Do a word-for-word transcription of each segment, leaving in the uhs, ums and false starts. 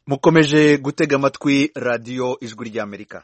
mukomeje gutega amatwi radiyo ijwi ry'Amerika.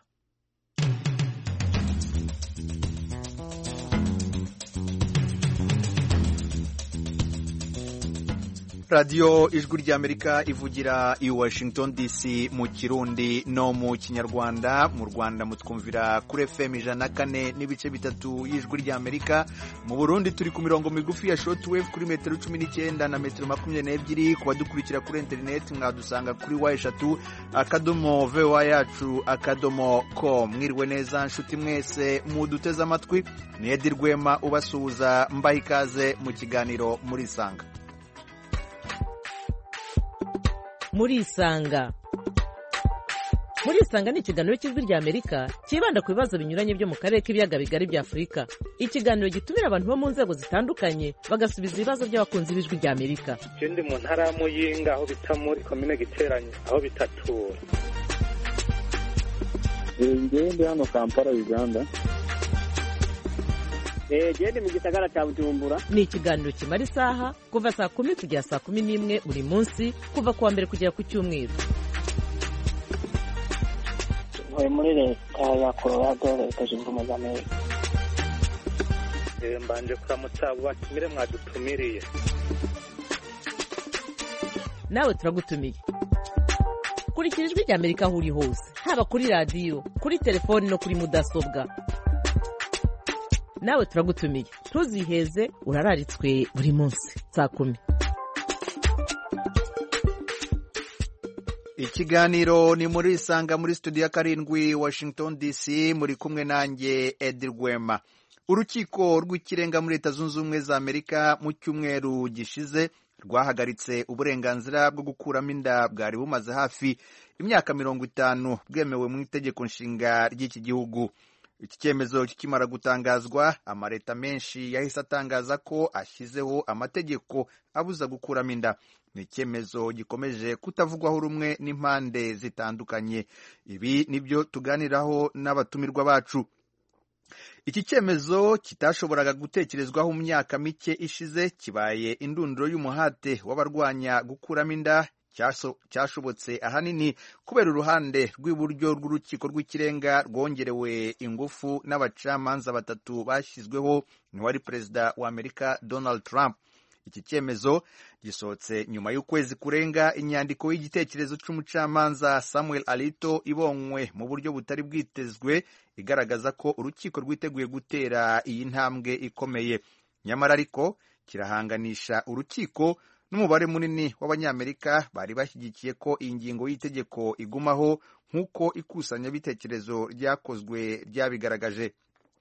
radiyo ijwi ry'Amerika ivugira i Washington D C mu Kirundi no mu Kinyarwanda. Mu Rwanda mutwumvira kuri F M ijana na kane n'ibice bitatu y'ijwi ry'Amerika. Mu Burundi turi ku mirongo migufi ya shortwave kuri metero cumi n'icyenda na metero makumyabiri n'ebyiri. Ku badukurikira kuri internet mwadusanga kuri wa eshatu akadomo voa yacu akadomo com. Mwiriwe neza nshuti mwese muduteze amatwi. Ni Edi Rwema ubasuhuza, mbaha ikaze mu kiganiro muri Sanga. Muri Isanga. Muri Isanga ni ikiganiro cy'ijwi ry'Amerika kibanda ku bibazo binyuranye byo mu karere k'ibiyaga bigari bya Afurika. Ikiganiro gitumira abantu bo mu nzego zitandukanye bagasubiza ibibazo by'abakunzi b'ijwi ry'Amerika. Ikindi mu ntara ya Muyinga aho bita muri komine Giteranye aho bitatura. Ngende hano Kampala Uganda. Eh gende mu gisagara cya Bujumbura. Ni ikiganiro kimara isaha kuva saa kumi kugera saa kumi n'imwe buri munsi kuva kuwa mbere kugera ku cyumweru. Ntuye muri leta ya Colorado, leta zunze ubumwe za Amerika. Eh mbanje kuramutsa abo batumire mwadutumiriye. Nawe turagutumiye. Kurikira ijwi ry'Amerika aho uri hose, haba kuri radiyo, kuri telefoni no kuri mudasobwa. Nawe turagutumiye. Ntuziheze, urararitswe buri munsi saa kumi. Ikiganiro ni muri Isanga muri studio ya karindwi Washington D C, muri kumwe nanjye Edi Rwema. Urukiko rw'ikirenga muri Leta Zunze Ubumwe za Amerika mu cyumweru gishize rwahagaritse uburenganzira bwo gukuramo inda bwari bumaze hafi imyaka mirongo itanu bwemewe mu itegeko nshinga ry'iki gihugu. Iki cyemezo kikimara gutangazwa, amaleta menshi yahise atangaza ko ashyizeho amategeko abuza gukuramo inda. Ni icyemezo gikomeje kutavugwaho rumwe n'impande zitandukanye. Ibi nibyo tuganiraho n'abatumirwa bacu. Iki cyemezo kitashoboraga gutekerezwaho mu myaka mike ishize kibaye indunduro y'umuhate w'abarwanya gukuramo inda. Cyashobotse ahanini kubera uruhande rw'iburyo rw'urukiko rw'ikirenga rwongerewe ingufu n'abacamanza batatu bashyizweho n'uwari perezida wa Amerika Donald Trump. Iki cyemezo gisohotse nyuma y'ukwezi kurenga inyandiko y'igitekerezo cy'umucamanza Samuel Alito ibonywe mu buryo butari bwitezwe igaragaza ko urukiko rwiteguye gutera iyi ntambwe ikomeye. Nyamara ariko kirahanganisha urukiko n'umubare munini w'abanyamerika bari bashyigikiye ko iyi ngingo y'itegeko igumaho nk'uko ikusanyabitekerezo ryakozwe ryabigaragaje.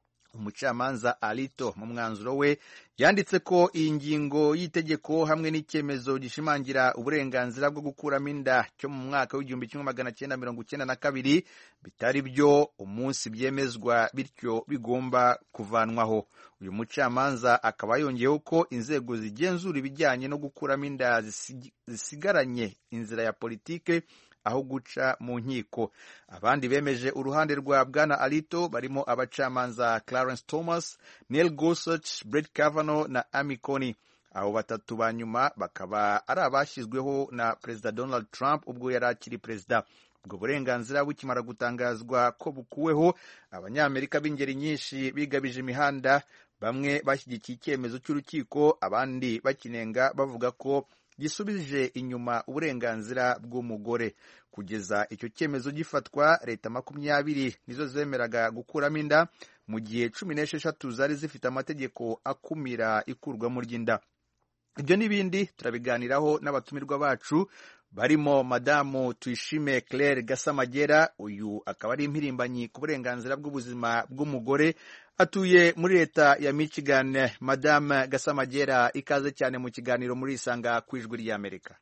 Umucamanza Alito mu mwanzuro we yanditse ko iyi ngingo y'itegeko hamwe n'icyemezo gishimangira uburenganzira bwo gukuramo inda cyo mu mwaka w'igihumbi kimwe magana cyenda mirongo icyenda na kabiri bitari byo umunsi byemezwa, bityo bigomba kuvanwaho. Uyu mucamanza akaba yongeyeho ko inzego zigenzura ibijyanye no gukuramo inda zisigaranye inzira ya politike aho guca mu nkiko. Abandi bemeje uruhande rwa Bwana Alito barimo abacamanza Clarence Thomas, Neil Gorsuch, Brett Kavanaugh na Amy Coney. Abo batatu ba nyuma bakaba ari abashyizweho na Perezida Donald Trump ubwo yari akiri perezida. Ubwo burenganzira bukimara gutangazwa ko bukuweho, abanyamerika b'ingeri nyinshi bigabije imihanda, bamwe bashyigikiye icyemezo cy'urukiko, abandi bakinenga bavuga ko gisubije inyuma uburenganzira bw'umugore. Kugeza icyo cyemezo gifatwa, leta makumyabiri nizo zemeraga gukuramo inda, mu gihe cumi n'esheshatu zari zifite amategeko akumira ikurwamo ry'inda. Ibyo n'ibindi turabiganiraho n'abatumirwa bacu barimo Madamu Tuyishime Claire Gasamagera. Uyu akaba ari impirimbanyi ku burenganzira bw'ubuzima bw'umugore, atuye muri leta ya Michigan. Madame Gasamagera, ikaze cyane mu kiganiro muri Isanga ku ijwi ry'Amerika.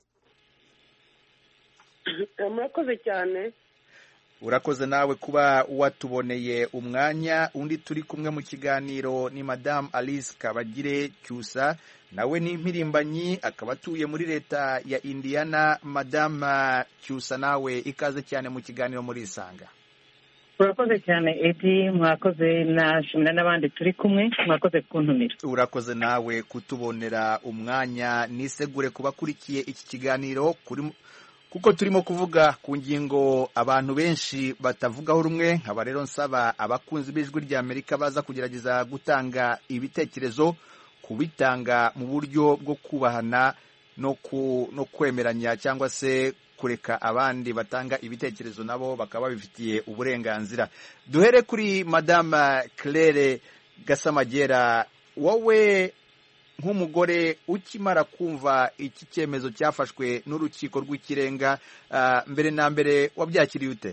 Murakoze cyane. Urakoze nawe kuba watuboneye umwanya. Undi turi kumwe mu kiganiro ni Madame Alice Kabagire Cyusa, nawe ni impirimbanyi akaba atuye muri leta ya Indiana. Madame Cyusa, nawe ikaze cyane mu kiganiro muri Isanga. Urakoze cyane Edi, mwakoze nashimira n'abandi turi kumwe, mwakoze kuntumira. Urakoze nawe kutubonera umwanya. Nisegure kubakurikiye iki kiganiro kuri kuko turimo kuvuga ku ngingo abantu benshi batavugaho rumwe, nkaba rero nsaba abakunzi b'ijwi ry'Amerika baza kugerageza gutanga ibitekerezo, kubitanga mu buryo bwo kubahana no ku no kwemeranya cyangwa se kureka abandi batanga ibitekerezo nabo bakaba babifitiye uburenganzira. Duhere kuri Madame Claire Gasamagera, wowe nk'umugore ukimara kumva iki cyemezo cyafashwe n'urukiko rw'ikirenga, uh, mbere na mbere wabyakiriye ute?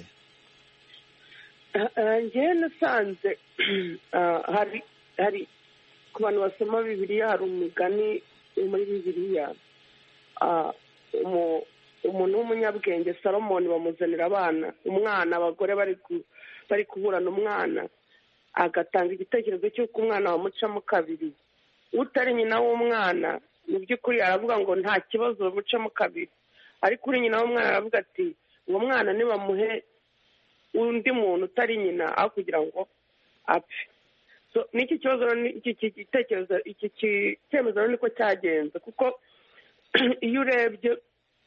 Njye nasanze hari hari ku bantu basoma Bibiliya hari umugani muri Bibiliya, umuntu w'umunyabwenge Salomoni bamuzanira abana umwana abagore bari bari kuburana umwana, agatanga igitekerezo cy'uko umwana wamucamo kabiri. Utari nyina w'umwana mu by'ukuri aravuga ngo nta kibazo bamucamo kabiri, ariko uri nyina w'umwana aravuga ati uwo mwana nibamuhe undi muntu utari nyina aho kugira ngo apfe. So n'iki kibazo iki gitekerezo iki cyemezo niko cyagenze, kuko iyo urebye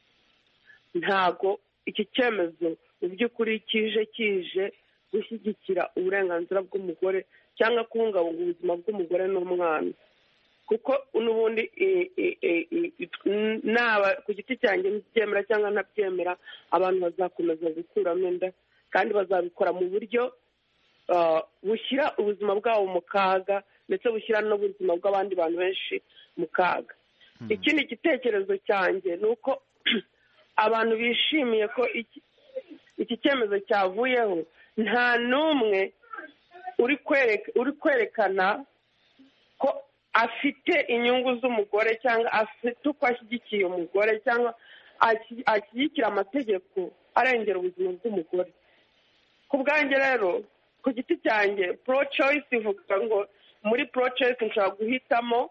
ntago iki cyemezo mu by'ukuri kije kije gushyigikira uburenganzira bw'umugore cyangwa kubungabunga ubuzima bw'umugore n'umwana, kuko n'ubundi naba ku giti cyanjye byemera cyangwa ntabyemera abantu bazakomeza gukuramo inda, kandi bazabikora mu buryo bushyira ubuzima bwabo mu kaga ndetse bushyira n'ubuzima bw'abandi bantu benshi mu kaga. Ikindi gitekerezo cyanjye ni uko abantu bishimiye ko iki cyemezo cyavuyeho, nta n'umwe uri kwerekana ko afite inyungu z'umugore cyangwa afite uko ashyigikiye umugore cyangwa ashyigikira amategeko arengera ubuzima bw'umugore. Ku bwanjye rero ku giti cyanjye pro choice ivuga ngo muri pro choice nshobora guhitamo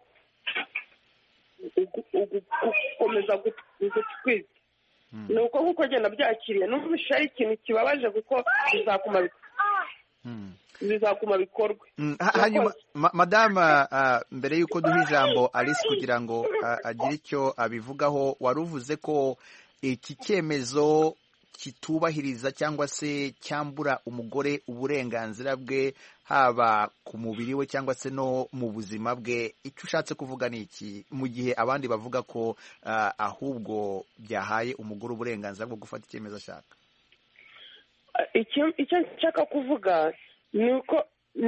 gukomeza gutwita. Ni uko kuko agenda byakiriye n'ubusha ari ikintu kibabaje kuko bizakuma bizakuma bikorwe. Hanyuma madama, mbere y'uko duha ijambo Alice kugira ngo agire icyo abivugaho, wari uvuze ko iki cyemezo kitubahiriza cyangwa se cyambura umugore uburenganzira bwe haba ku mubiri we cyangwa se no mu buzima bwe. Icyo ushatse kuvuga ni iki, mu gihe abandi bavuga ko uh, ahubwo byahaye umugore uburenganzira bwo gufata icyemezo ashaka? Icyo nshaka kuvuga ni uko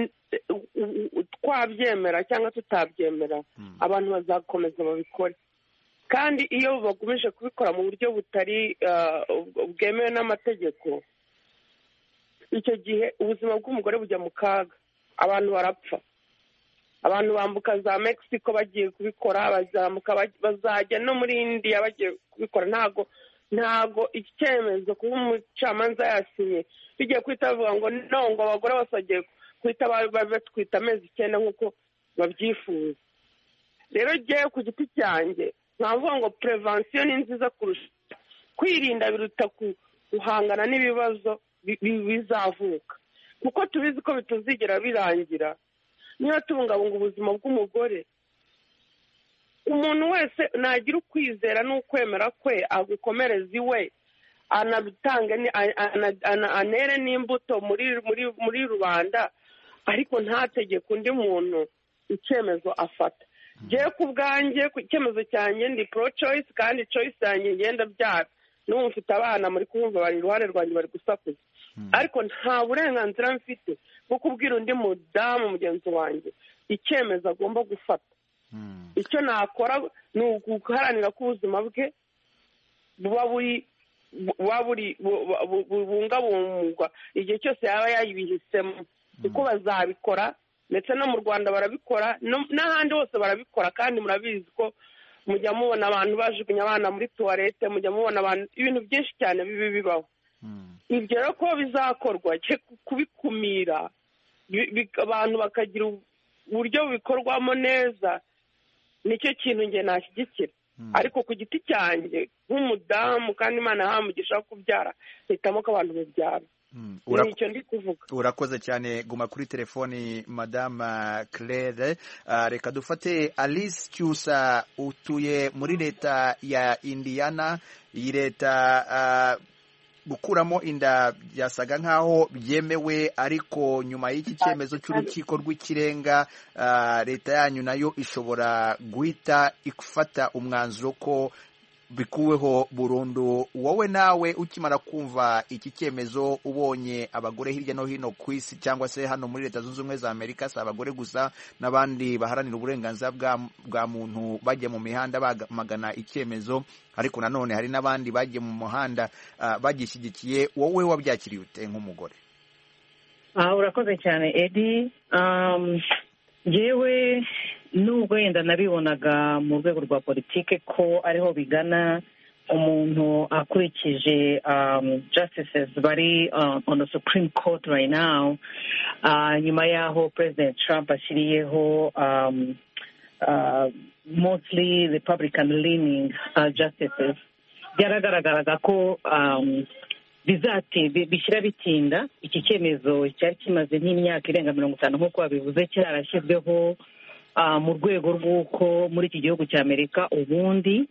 twabyemera cyangwa tutabyemera, abantu bazakomeza babikore, kandi iyo bakomeje kubikora mu buryo butari bwemewe n'amategeko, icyo gihe ubuzima bw'umugore bujya mu kaga, abantu barapfa. Abantu bambuka za Mexico bagiye kubikora, bazamuka bazajya no muri India bagiye kubikora. Ntago ntago iki cyemezo kuba umucamanza yasinye bigiye kwita bavuga ngo no, ngo abagore bose bagiye kwita batwita amezi icyenda nk'uko babyifuza. Rero jyewe ku giti cyanjye nkavuga ngo prevention ni nziza kurusha kwirinda, biruta guhangana n'ibibazo bizavuka, kuko tubizi ko bituzigera birangira. Niba tubungabunga ubuzima bw'umugore, umuntu wese nagira ukwizera n'ukwemera kwe agukomereza iwe, anabitange anere n'imbuto muri muri muri rubanda, ariko ntategeke undi muntu icyemezo afata. Jewe ku bwanjye ku icyemezo cyanjye ndi pro choice, kandi choice yanjye ngenda byara n'ubu mfite abana muri kumva bari iruhande rwanjye bari gusakuza, ariko nta burenganzira mfite bwo kubwira undi mudamu mugenzi wanjye icyemezo agomba gufata. Icyo nakora ni uguharanira ko ubuzima bwe buba buri buba buri bubungabungwa igihe cyose yaba yayibihisemo, kuko bazabikora, ndetse no mu Rwanda barabikora, n'ahandi hose barabikora. Kandi murabizi ko mujya mubona abantu bajugunya abana muri tuwarete, mujya mubona abantu ibintu byinshi cyane bibi bibaho. Ibyo rero ko bizakorwa kubikumira, abantu bakagira uburyo bikorwamo neza, nicyo kintu njye nashyigikira. Ariko ku giti cyanjye nk'umudamu, kandi Imana yahamugisha kubyara, hitamo ko abantu babyara. Mm. ni Urak- icyo ndi kuvuga. urakoze cyane, guma kuri telefoni madame Claire. Uh, reka dufate Alice Cyusa, utuye muri leta ya Indiana. Iyi leta uh, gukuramo inda byasaga nk'aho byemewe, ariko nyuma y'iki cyemezo cy'urukiko rw'ikirenga uh, leta yanyu nayo ishobora guhita ifata umwanzuro ko bikuweho burundu. Wowe nawe ukimara kumva iki cyemezo, ubonye abagore hirya no hino ku isi cyangwa se hano muri Leta Zunze Ubumwe za Amerika, si abagore gusa n'abandi baharanira uburenganzira bwa, bwa muntu bajya mu mihanda bamagana icyemezo, ariko nanone hari n'abandi bagiye mu muhanda uh, bagishyigikiye, wowe wabyakiriye ute nk'umugore? Ah, urakoze cyane Eddie. Um, yewe nubwo yenda nabibonaga mu rwego rwa politike ko ariho bigana umuntu akurikije um, justices bari uh, on the Supreme Court right now, uh, nyuma y'aho President Trump ashyiriyeho um, uh, mostly Republican leaning uh, justices, byaragaragaraga ko um, bizate bishyira bitinda. Iki cyemezo cyari kimaze nk'imyaka irenga mirongo itanu nk'uko babivuze cyarashyizweho mu rwego rw'uko muri iki gihugu cya Amerika ubundi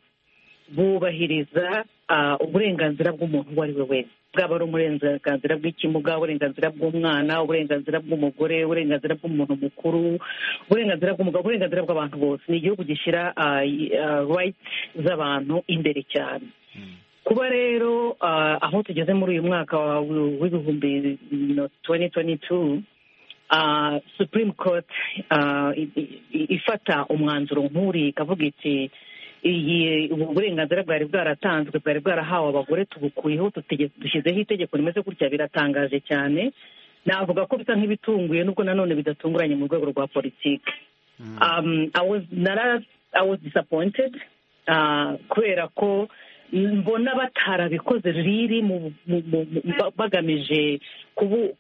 bubahiriza uburenganzira bw'umuntu uwo ari we wese, bwaba ari uburenganzira bw'ikimuga, uburenganzira bw'umwana, uburenganzira bw'umugore, uburenganzira bw'umuntu mukuru, uburenganzira bw'umugabo, uburenganzira bw'abantu bose. Ni igihugu gishyira rights z'abantu imbere cyane. Kuba rero aho tugeze muri uyu mwaka w'ibihumbi twenty twenty-two, Uh, Supreme Court uh, ifata umwanzuro nk'uri ikavuga iti iyi uburenganzira bwari bwaratanzwe bwari bwarahawe abagore tubukuyeho, dushyizeho itegeko rimeze gutya, biratangaje cyane. Navuga ko bisa nk'ibitunguye nubwo nanone bidatunguranye mu rwego rwa politiki. mm. um, I was nara, I was disappointed uh, kubera ko mbona batarabikoze riri mu bagamije kubu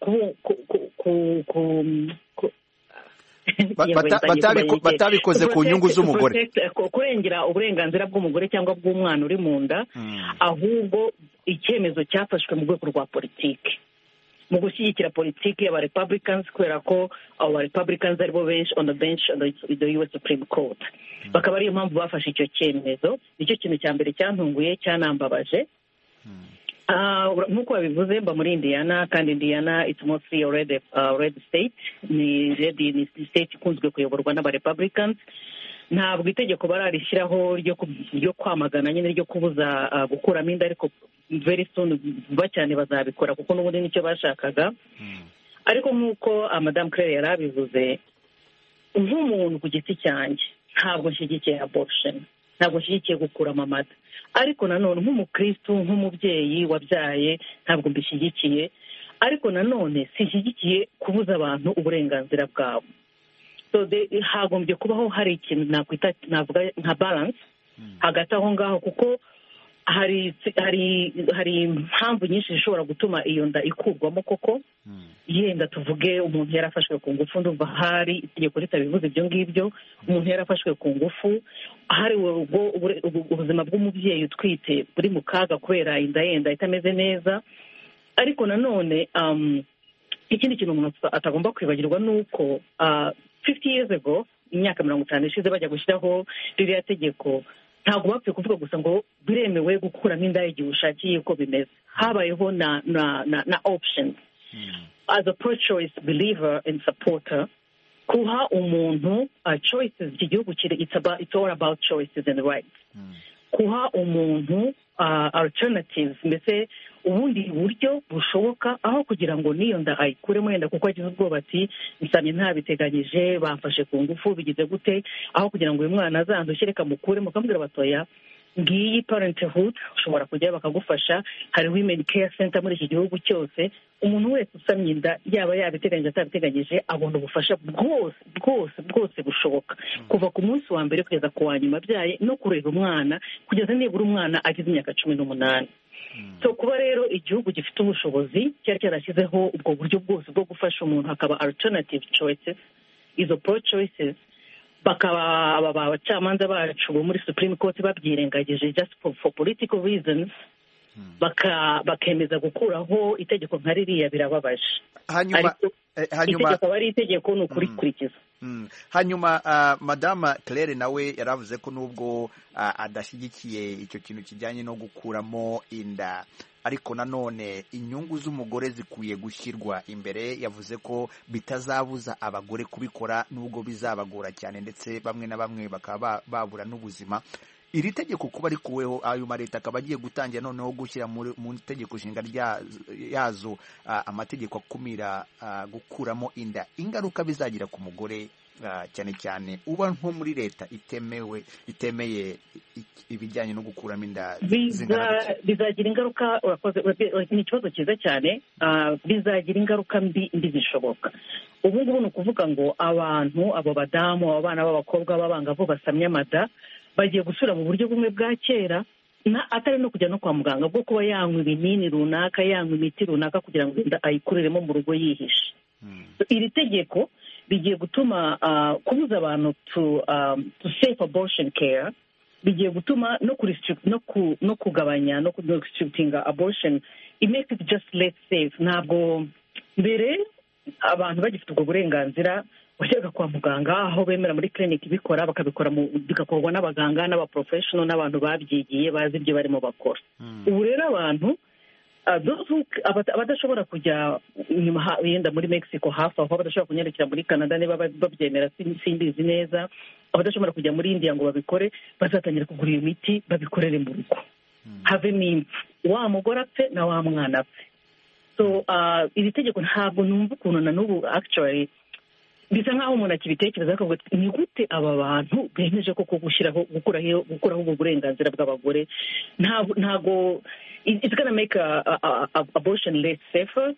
batabikoze ku nyungu z'umugore, kurengera uburenganzira bw'umugore cyangwa bw'umwana uri mu nda, ahubwo icyemezo cyafashwe mu rwego rwa politiki, mu gushyigikira politiki y'aba Republicans, kubera ko aba Republicans aribo benshi on the bench on the U S Supreme Court. Bakaba ariyo mpamvu bafashe icyo cyemezo. Nicyo kintu cya mbere cyantunguye cyanambabaje. Nk'uko babivuze, mba muri Indiana, kandi Indiana it's mostly a red, uh, red state. Ni red, ni state ikunzwe kuyoborwa n'aba Republicans. Ntabwo itegeko bararishyiraho ryo kwamagana nyine ryo kubuza uh, gukuramo inda, ariko very soon vuba cyane bazabikora kuko n'ubundi nicyo bashakaga. Ariko nk'uko uh, Madame Claire yarabivuze, nk'umuntu ku giti cyanjye ntabwo nshyigikiye abortion, ntabwo nshyigikiye gukuramo amata, ariko nanone nk'umukristo, nk'umubyeyi wabyaye, ntabwo mbishyigikiye. Ariko nanone sinshyigikiye kubuza abantu uburenganzira bwabo. So hagombye kubaho hari ikintu nakwita navuga nka balance hagati aho ngaho, kuko hari hari hari impamvu nyinshi zishobora gutuma iyo nda ikurwamo koko. Yenda tuvuge umuntu yarafashwe ku ngufu, ndumva hari itegeko ritabivuze ibyo ngibyo. Umuntu yarafashwe ku ngufu, hari ubwo ubuzima bw'umubyeyi utwite buri mu kaga kubera inda yenda itameze neza. Ariko nanone um, ikindi kintu umuntu atagomba kwibagirwa ni uko uh, fifty years ago, imyaka mirongo itanu ishize bajya gushyiraho ririya tegeko, ntabwo bapfuye kuvuga gusa ngo biremewe gukuramo inda igihe ushakiye uko bimeze. Habayeho na na na, na options. mm. As a pro-choice believer and supporter, kuha umuntu uh, choices, iki gihugu kiri, it's about, it's all about choices and rights. mm. Kuha umuntu uh, alternatives, mbese ubundi buryo bushoboka, aho kugira ngo niyo nda ayikuremo yenda kuko agize ubwoba ati nsabye ntabiteganyije, bamfashe ku ngufu, bigize gute, aho kugira ngo uyu mwana azandushe reka mukuremo, ukamubwira batoya ngiyi parenthood, ushobora kujya bakagufasha. Hari women care center muri iki gihugu cyose. Umuntu wese usamye inda, yaba yabiteganyije atabiteganyije, abona ubufasha bwose bwose bwose bushoboka, kuva ku munsi wa mbere kugeza ku wa nyuma abyaye, no kurera umwana kugeza nibura umwana agize imyaka cumi n'umunani. So kuba rero igihugu gifite ubushobozi cyari cyarashyizeho ubwo buryo bwose bwo gufasha umuntu, hakaba alternative choices, izo pro choices, bakaba abacamanza bacu bo muri Supreme Court babyirengagije just for, for political reasons, bakemeza gukuraho itegeko nka ririya birababaje. hanyuma hanyuma itegeko ari itegeko ni ukurikurikiza. hanyuma madama Claire nawe yaravuze ko nubwo adashyigikiye icyo kintu kijyanye no gukuramo inda, ariko nanone inyungu z'umugore zikwiye gushyirwa imbere. Yavuze ko bitazabuza abagore kubikora nubwo bizabagora cyane, ndetse bamwe na bamwe bakaba babura n'ubuzima. Iri tegeko kuba rikuweho, ayo maleta akaba agiye gutangira noneho gushyira mu itegeko nshinga yazo amategeko akumira gukuramo inda, ingaruka bizagira ku mugore cyane cyane uba nko muri leta itemewe itemeye ibijyanye no gukuramo inda, bizagira ingaruka. Ni ikibazo cyiza cyane. Bizagira ingaruka mbi mbi zishoboka. ubu ngubu ni ukuvuga ngo abantu, abo badamu, abo bana b'abakobwa b'abangavu basamye amada bagiye gusubira mu buryo bumwe bwa kera, atari no kujya no kwa muganga, bwo kuba yanywa ibinini runaka, yanywa imiti runaka kugira ngo inda ayikuriremo mu rugo yihishe. Iri tegeko bigiye gutuma kubuza abantu to safe abortion care, bigiye gutuma no kugabanya no restrictinga abortion, it makes it just less safe. Ntabwo mbere abantu bagifite ubwo burenganzira wajyaga kwa muganga, aho bemera muri clinic bikora bakabikora bigakorwa n'abaganga n'abaprofessional n'abantu babyigiye bazi ibyo barimo bakora. Ubu rero abantu abadashobora kujya inyuma yenda muri Mexico hafi aho, abadashobora kunyarukira muri Canada niba babyemera simbizi neza, abadashobora kujya muri India ngo babikore bazatangira kugura iyo miti babikorere mu rugo, havemo impfu, wa mugore apfe na wa mwana apfe. So iri tegeko ntabwo numva ukuntu na n'ubu actually bisa nk'aho umuntu akibitekereza akavuga ati ni gute aba bantu bemeje koko gushyiraho gukuraho gukuraho ubwo burenganzira bw'abagore. Ntabwo it's gonna make a, a, a abortion less safer,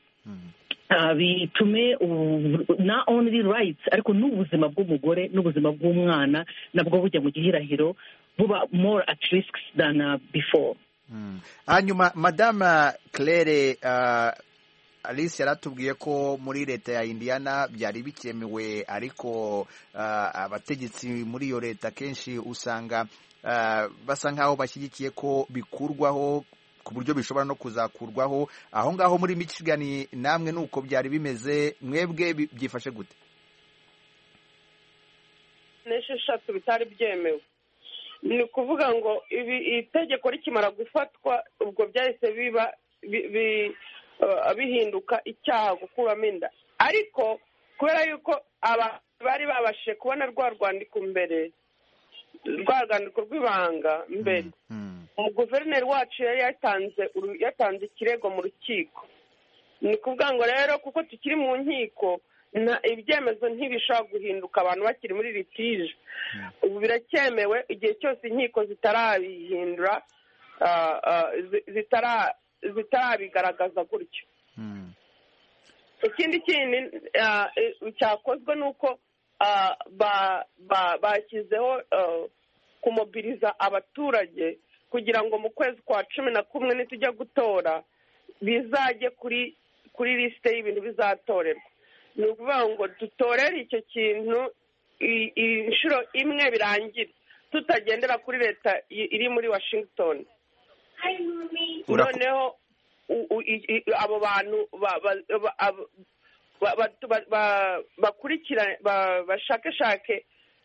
bitume not only rights ariko n'ubuzima bw'umugore n'ubuzima bw'umwana nabwo bujya mu gihirahiro, buba more at risk than uh, before. Hanyuma Madame Claire, uh, Alice yaratubwiye ko muri leta ya Indiana byari bikemewe, ariko uh, abategetsi muri iyo leta kenshi usanga uh, basa nkaho bashyigikiye ko bikurwaho ku buryo bishobora no kuzakurwaho. Aho ngaho muri Michigan namwe nuko byari bimeze, mwebwe byifashe gute? Nesheshatu bitari byemewe. Ni kuvuga ngo ibi itegeko rikimara gufatwa ubwo byahise biba bihinduka icyaha gukuramo inda, ariko kubera yuko aba bari babashije kubona rwa rwandiko mbere, rwa rwandiko rw'ibanga mbere, umuguverineri wacu yari yatanze yatanze ikirego mu rukiko. Ni kuvuga ngo rero kuko tukiri mu nkiko ibyemezo ntibishobora guhinduka abantu bakiri muri litije. Ubu biracyemewe igihe cyose inkiko zitarabihindura, zitarabigaragaza gutyo. Ikindi kindi cyakozwe ni uko bashyizeho kumobiriza abaturage kugira ngo mu kwezi kwa cumi na kumwe nitujya gutora bizajye kuri kuri lisite y'ibintu bizatorerwa. Ni ukuvuga ngo dutorere icyo kintu inshuro imwe birangire, tutagendera kuri leta iri muri Washington. Noneho abo bantu bakurikira bashakashake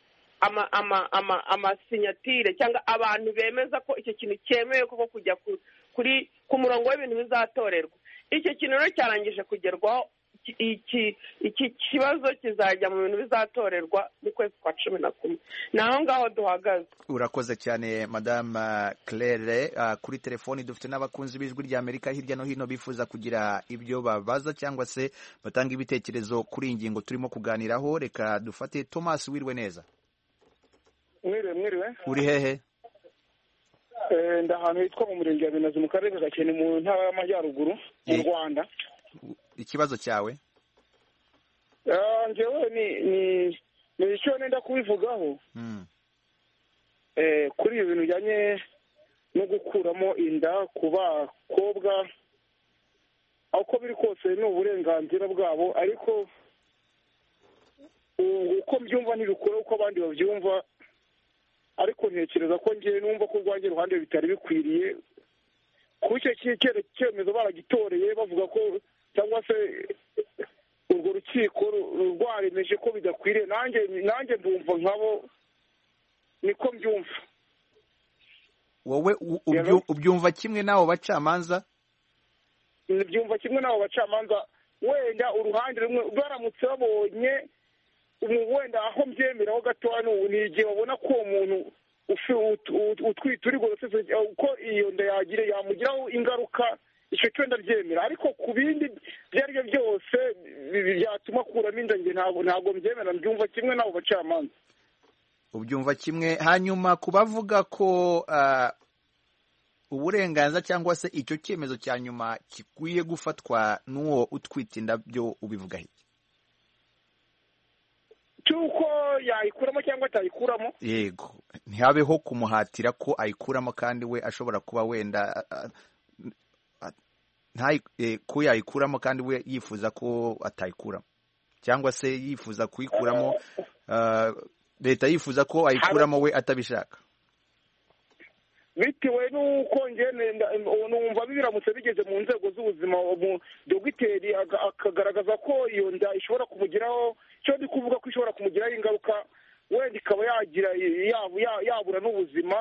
amasinyatire cyangwa abantu bemeza ko icyo kintu cyemewe koko kujya kuri ku murongo w'ibintu bizatorerwa. Icyo kintu rero cyarangije kugerwaho. Iki iki kibazo kizajya mu bintu bizatorerwa mu kwezi kwa cumi na kumwe. Naho ngaho duhagaze. Urakoze cyane Madame Claire. Uh, kuri telefoni dufite n'abakunzi b'ijwi rya Amerika hirya no hino bifuza kugira ibyo babaza cyangwa se batanga ibitekerezo kuri ingingo turimo kuganiraho. Reka dufate Thomas. Wirwe neza? Mwiriwe mwiriwe. Uri hehe? Eh, ndahantu hitwa mu murenge wa Binazi mu karere ka Gakene mu ntara y'Amajyaruguru mu Rwanda. Ikibazo cyawe? Ah, njyewe ni ni ni icyo nenda kubivugaho. Mm. Eh, kuri ibintu bijyanye no gukuramo inda ku bakobwa, uko biri kose ni uburenganzira bwabo, ariko uko mbyumva ntibikora uko abandi babyumva, ariko ntekereza ko njye numva ko rwanjye ruhande bitari bikwiriye ku icyo cyemezo baragitoreye bavuga ko cyangwa se urwo rukiko rwaremeje ko bidakwiriye nanjye nanjye ndumva nkabo niko mbyumva. wowe ubyumva kimwe n'abo bacamanza? byumva kimwe n'abo bacamanza, wenda uruhande rumwe baramutse babonye wenda aho mbyemeraho gatoya ni igihe babona ko uwo muntu utwite uri gorosese uko iyo nda yagira yamugiraho ingaruka, icyo cyo ndabyemera. ariko ku bindi ibyo ari byo byose byatuma akuramo inda njye ntabwo mbyemera, mbyumva kimwe n'abo bacamanza. ubyumva kimwe. hanyuma ku bavuga ko uburenganzira cyangwa se icyo cyemezo cya nyuma gikwiye gufatwa n'uwo utwite inda, byo ubivuga iki? cy'uko yayikuramo cyangwa atayikuramo? yego, ntihabeho kumuhatira ko ayikuramo kandi we ashobora kuba wenda ko yayikuramo kandi we yifuza ko atayikuramo, cyangwa se yifuza kuyikuramo leta yifuza ko ayikuramo we atabishaka, bitewe n'uko numva biramutse bigeze mu nzego z'ubuzima dogiteri akagaragaza ko iyo nda ishobora kumugiraho, cyo ndi kuvuga ko ishobora kumugiraho ingaruka, wenda ikaba yagira yabura n'ubuzima,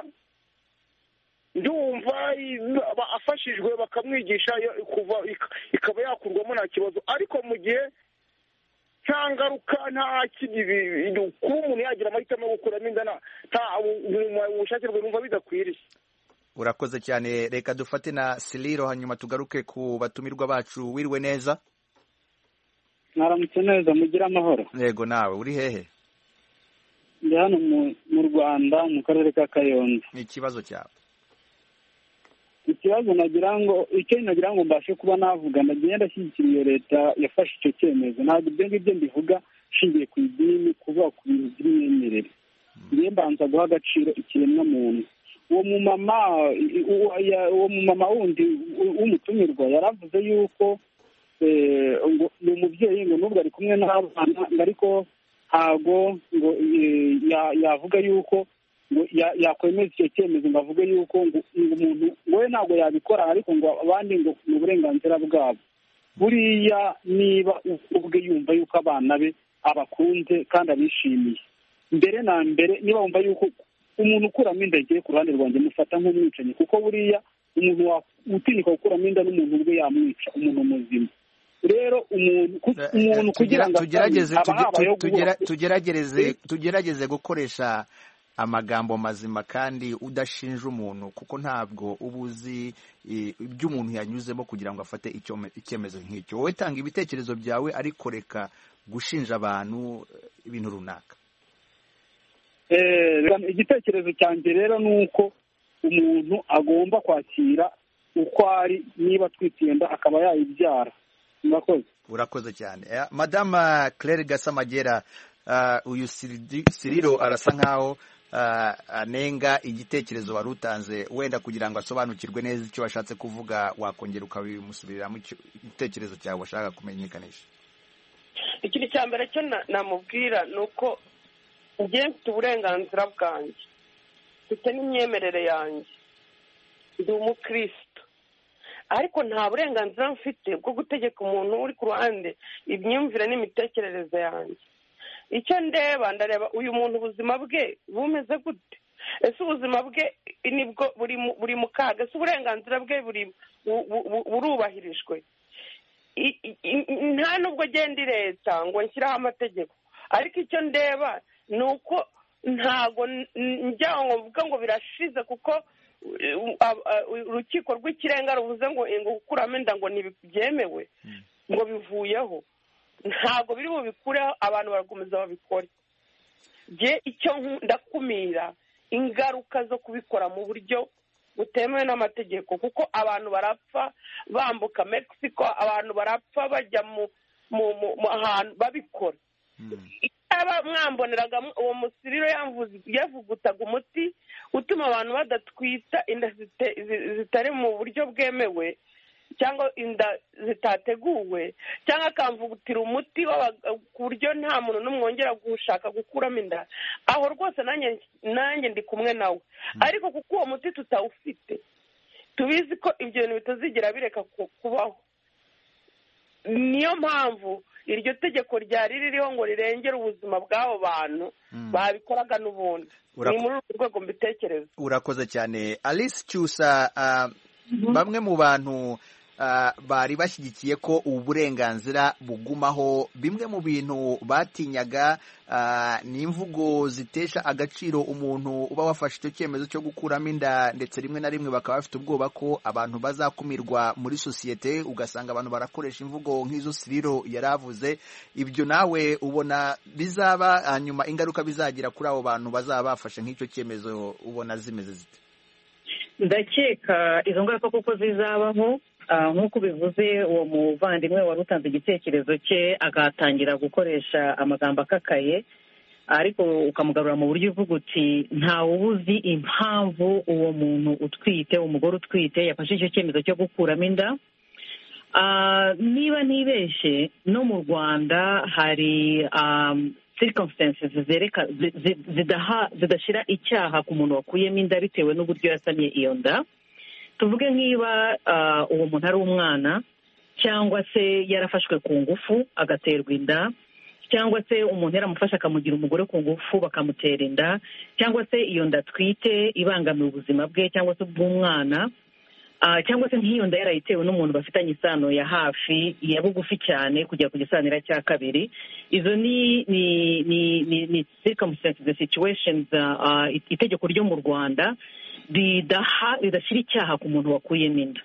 ndumva afashijwe bakamwigisha kuva ikaba yakurwamo nta kibazo. ariko mu gihe nta ngaruka nta kindi, kuba umuntu yagira amahitamo yo gukuramo inda nta ubushake bwe, numva bidakwiriye. urakoze cyane. reka dufate na Siliro hanyuma tugaruke ku batumirwa bacu. wiriwe neza? mwaramutse neza, mugira amahoro. yego, nawe uri hehe? ndi hano mu Rwanda mu karere ka Kayonza. ni ikibazo cyawe? ikibazo nagira ngo icyo nagira ngo mbashe kuba navuga, nagiye ndashyigikira iyo leta yafashe icyo cyemezo. ntabwo ibyo ngibyo mbivuga nshingiye ku idini, kuvuga ku bintu by'imyemerere. ngiye mbanza guha agaciro ikiremwa muntu. uwo mumama uwo mumama wundi w'umutumirwa yaravuze yuko ni umubyeyi ngo nubwo ari kumwe n'abana ariko ntabwo ngo yavuga yuko ngo yakwemeza icyo cyemezo ngo avuge yuko ngo umuntu we ntabwo yabikora, ariko ngo abandi ngo ni uburenganzira bwabo. buriya niba ubwe yumva yuko abana be abakunze kandi abishimiye, mbere na mbere niba wumva yuko umuntu ukuramo inda agiye ku ruhande rwanjye mufata nk'umwicanyi, kuko buriya umuntu utinyuka gukuramo inda n'umuntu ubwe yamwica, umuntu muzima. rero umuntu umuntu kugira ngo tugerageze gukoresha amagambo mazima kandi udashinja umuntu, kuko ntabwo uba uzi ibyo umuntu yanyuzemo kugira ngo afate icyemezo nk'icyo. wowe tanga ibitekerezo byawe, ariko reka gushinja abantu ibintu runaka. igitekerezo cyanjye rero ni uko umuntu agomba kwakira uko ari, niba atwitiye inda akaba yayibyara. murakoze. urakoze cyane. madama Claire Gasamagera, uyu Siliro arasa nkaho anenga igitekerezo wari utanze, wenda kugira ngo asobanukirwe neza icyo washatse kuvuga, wakongera ukabimusubiriramo igitekerezo cyawe washaka kumenyekanisha. ikintu cya mbere cyo namubwira ni uko njye mfite uburenganzira bwanjye, mfite n'imyemerere yanjye, ndi umukristo, ariko nta burenganzira mfite bwo gutegeka umuntu uri ku ruhande imyumvire n'imitekerereze yanjye. icyo ndeba ndareba uyu muntu ubuzima bwe bumeze gute, ese ubuzima bwe nibwo buri mu kaga, ese uburenganzira bwe burubahirijwe? nta nubwo agenda leta ngo nshyiraho amategeko, ariko icyo ndeba ni uko ntago njya ngo mvuga ngo birashize, kuko urukiko rw'ikirenga ruvuze ngo gukuramo inda ngo ntibyemewe, ngo bivuyeho, ntabwo biri bubikureho, abantu barakomeza babikore. njye icyo ndakumira ingaruka zo kubikora mu buryo butemewe n'amategeko, kuko abantu barapfa bambuka Mexico, abantu barapfa bajya mu ahantu babikora. aba mwamboneraga uwo musiriro yavugutaga umuti utuma abantu badatwita inda zitari mu buryo bwemewe cyangwa inda zitateguwe, cyangwa akamvugutira umuti ku buryo nta muntu n'umwe wongera gushaka gukuramo inda, aho rwose nanjye ndi kumwe nawe. ariko kuko uwo muti tutawufite, tubizi ko ibyo bintu bitazigira bireka kubaho. Niyo mpamvu iryo tegeko ryari ririho ngo rirengere ubuzima bw'abo bantu babikoraga n'ubundi. Ni muri urwo rwego mbitekereza. Urakoze cyane Alice Cyusa. Bamwe mu bantu bari bashyigikiye ko ubu burenganzira bugumaho, bimwe mu bintu batinyaga ni imvugo zitesha agaciro umuntu uba wafashe icyo cyemezo cyo gukuramo inda, ndetse rimwe na rimwe bakaba bafite ubwoba ko abantu bazakumirwa muri sosiyete, ugasanga abantu barakoresha imvugo nk'izo Siriro yaravuze. Ibyo nawe ubona bizaba hanyuma ingaruka bizagira kuri abo bantu bazaba bafashe nk'icyo cyemezo ubona zimeze zite? Ndakeka izo ngaruka kuko zizabaho. Nk'uko bivuze, uwo muvandimwe wari utanze igitekerezo cye agatangira gukoresha amagambo akakaye, ariko ukamugarura mu buryo uvuga uti ntawe ubuzi impamvu uwo muntu utwite, umugore utwite yafashe icyo cyemezo cyo gukuramo inda. Niba ntibeshye no mu Rwanda hari circumstances zereka zidashyira icyaha ku muntu wakuyemo inda bitewe n'uburyo yasamye iyo nda. Tuvuge nk'iba uwo muntu ari umwana, cyangwa se yarafashwe ku ngufu agaterwa inda, cyangwa se umuntu yaramufashe akamugira umugore ku ngufu bakamutera inda, cyangwa se iyo nda atwite ibangamiye ubuzima bwe cyangwa se ubw'umwana, cyangwa se nk'iyo nda yarayitewe n'umuntu bafitanye isano ya hafi ya bugufi cyane kujya ku gisanira cya kabiri. Izo ni ni ni ni circumstances, the situations itegeko ryo mu Rwanda ridaha ridashyira icyaha ku muntu wakuyemo inda.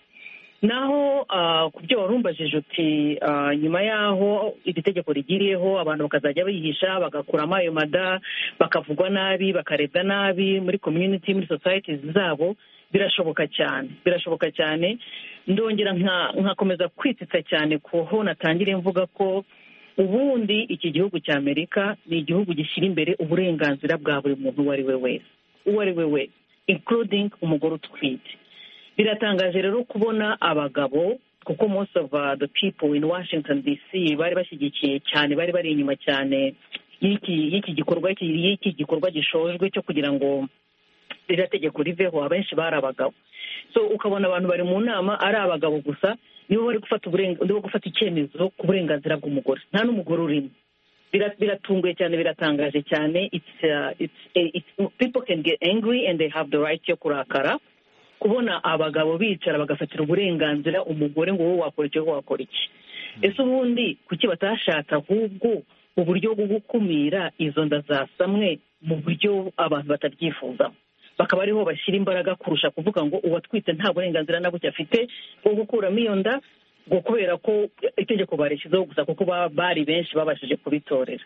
Naho ku byo warumbajije uti nyuma y'aho iri tegeko rigiriyeho abantu bakazajya bihisha bagakuramo ayo mada, bakavugwa nabi, bakarebwa nabi muri community, muri societies zabo, birashoboka cyane birashoboka cyane ndongera nkakomeza kwititsa cyane kuho natangire mvuga ko ubundi iki gihugu cya Amerika ni igihugu gishyira imbere uburenganzira bwa buri muntu uwo ari we wese uwo ari we wese including umugore utwite. Biratangaje rero kubona abagabo, kuko most of uh, the people in Washington D C bari bashyigikiye cyane, bari bari inyuma cyane y'iki y'iki gikorwa y'iki gikorwa gishojwe cyo kugira ngo iri tegeko riveho, abenshi bari abagabo. So ukabona abantu bari mu nama ari abagabo gusa nibo bari gufata uburenganzira bwo gufata icyemezo ku burenganzira bw'umugore, nta n'umugore urimo. Biratunguye cyane, biratangaje cyane. It's, uh, it's, it's people can get angry and they have the right yo kurakara kubona abagabo bicara bagafatira uburenganzira umugore ngo wowe wakora icyo wakora iki. Ese ubundi kuki batashatse ahubwo uburyo bwo gukumira izo nda zasamwe mu buryo abantu batabyifuza, bakaba ariho bashyira imbaraga kurusha kuvuga ngo uwatwite nta burenganzira na buke afite bwo gukuramo iyo nda, ngo kubera ko itegeko barishyizeho gusa kuko bari benshi babashije kubitorera.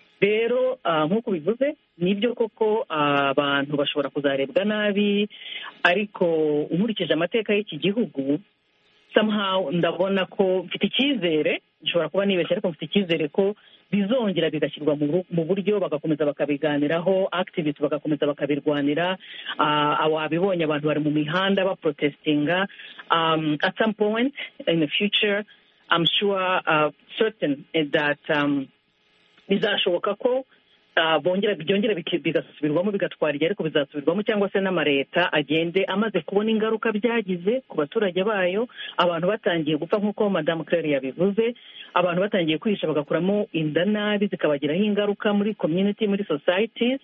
Rero nk'uko bivuze nibyo koko abantu bashobora kuzarebwa nabi, ariko nkurikije amateka y'iki gihugu somehow ndabona ko mfite icyizere, nshobora kuba nibeshye ariko mfite icyizere ko bizongera bigashyirwa mu buryo, bagakomeza bakabiganiraho, activists bagakomeza bakabirwanira. Ababibonye abantu bari mu mihanda baprotestinga. Um, at some point in the future I'm sure uh, certain that um, bizashoboka ko bongera byongera bigasubirwamo bigatwara igihe, ariko bizasubirwamo cyangwa se n'amareta agende amaze kubona ingaruka byagize ku baturage bayo, abantu batangiye gupfa nk'uko Madame Claire yabivuze, abantu batangiye kwihisha bagakuramo inda nabi zikabagiraho ingaruka muri community, muri societies.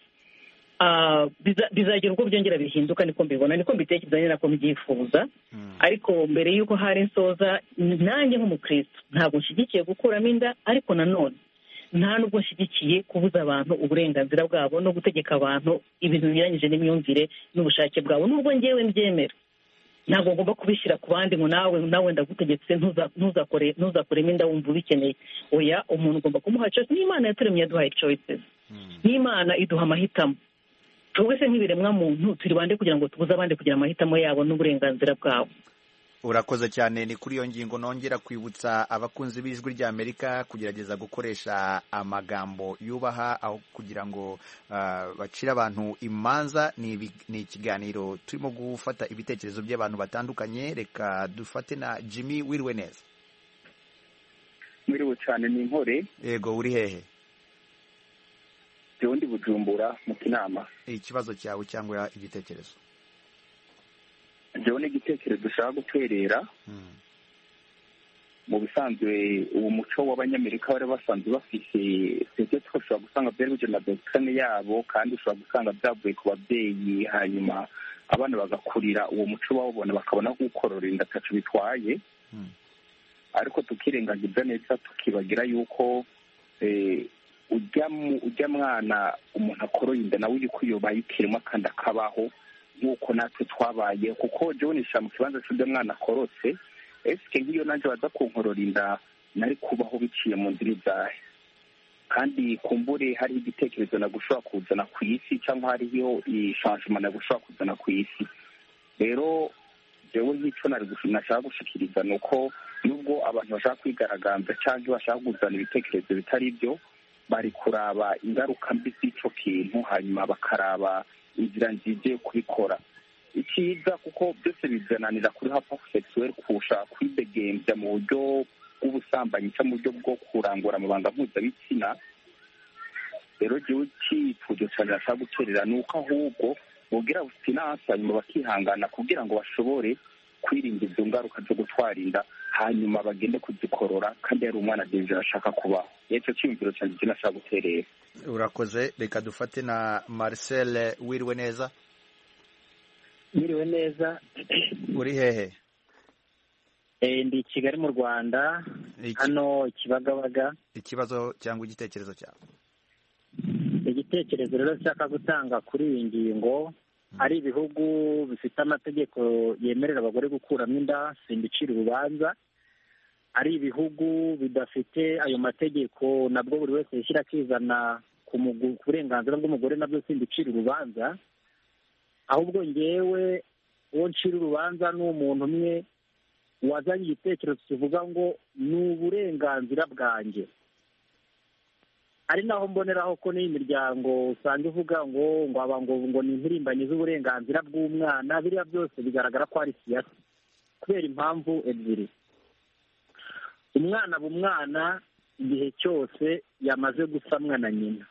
Bizagira ubwo byongera bihinduka, niko mbibona, niko mbitekereza, nako mbyifuza. Ariko mbere y'uko hari insoza, nanjye nk'umukristo ntabwo nshyigikiye gukuramo inda, ariko nanone nta nubwo nshyigikiye kubuza abantu uburenganzira bwabo no gutegeka abantu ibintu binyuranyije n'imyumvire n'ubushake bwabo. Nubwo njyewe mbyemera, ntabwo ngomba kubishyira ku bandi ngo nawe nawe ndagutegetse ntuzakore ntuzakoremo inda wumva ubikeneye. Oya, umuntu ugomba kumuha choice. N'Imana yaturemye yaduhaye choices, n'Imana iduha amahitamo. Twese nk'ibiremwa muntu turi bande kugira ngo tubuze abandi kugira amahitamo yabo n'uburenganzira bwabo. Urakoze cyane. Ni kuri iyo ngingo nongera kwibutsa abakunzi b'Ijwi rya Amerika kugerageza gukoresha amagambo yubaha aho kugira ngo uh, bacire abantu imanza. Ni, ni ikiganiro turimo gufata ibitekerezo by'abantu batandukanye. Reka dufate na Jimmy. Wiriwe neza? Mwiriwe cyane. Ni Nkore. Yego, uri hehe? Ndi Bujumbura mu Kinama. Ikibazo cyawe cyangwa igitekerezo? jewe n'igitekerezo dushaka guterera mu bisanzwe uwo muco w'abanyamerika bari basanzwe bafise twebwe twashobora gusanga byari bije na doktrine yabo kandi ushobora gusanga byavuye ku babyeyi hanyuma abana bagakurira uwo muco bawubona bakabona gukorora inda atacu bitwaye ariko tukirengagiza neza tukibagira yuko ujya mwana umuntu akoroye inda nawe uri kuyoba yikirimo kandi akabaho nk'uko natwe twabaye kuko jewe nisha mu kibanza cy'ujya mwana akorotse esike nk'iyo nanjye baza kunkorora inda nari kubaho biciye mu nzira izahe kandi kumbure hariho igitekerezo nagushobora kuzana ku isi cyangwa hariho ishanjima nagushobora kuzana ku isi rero jewe nk'icyo nashaka gushikiriza ni uko nubwo abantu bashaka kwigaragambya cyangwa bashaka kuzana ibitekerezo bitari byo bari kuraba ingaruka mbi z'icyo kintu hanyuma bakaraba inzira nziza yo kubikora icyiza kuko byose bizananira kuri hapo sexuel kurusha kwidegembya mu buryo bw'ubusambanyi cyangwa mu buryo bwo kurangura amabanga mpuzabitsina rero jewe icyifuzo cyane nashaka guterera ni uko ahubwo bogira businansi hanyuma bakihangana kugira ngo bashobore kwirinda izo ngaruka zo gutwara inda hanyuma bagende kuzikorora kandi yari umwana deje ashaka kubaho icyo cyiyumviro cyane cyo nashaka guterera. Urakoze, reka dufate na Marcel. Wiriwe neza? Wiriwe neza. Uri hehe? Eh, ndi Kigali mu Rwanda, hano Kibagabaga. Ikibazo cyangwa igitekerezo cyawe? Igitekerezo rero nshaka gutanga kuri iyi ngingo, ari ibihugu bifite amategeko yemerera abagore gukuramo inda sindicira urubanza, ari ibihugu bidafite ayo mategeko nabwo buri wese yishyira akizana ku burenganzira bw'umugore nabyo sindicira urubanza, ahubwo ngewe uwo ncira urubanza ni umuntu umwe wazanye igitekerezo kivuga ngo ni uburenganzira bwanjye. Ari naho mboneraho ko n'iyi miryango usanga ivuga ngo ngo aba ngo ngo ni impirimbanyi z'uburenganzira bw'umwana, biriya byose bigaragara ko ari siyasa kubera impamvu ebyiri. Umwana b'umwana igihe cyose yamaze gusamwa na nyina,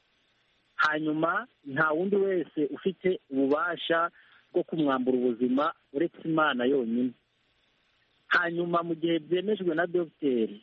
hanyuma nta wundi wese ufite ububasha bwo kumwambura ubuzima uretse Imana yonyine. Hanyuma mu gihe byemejwe na dogiteri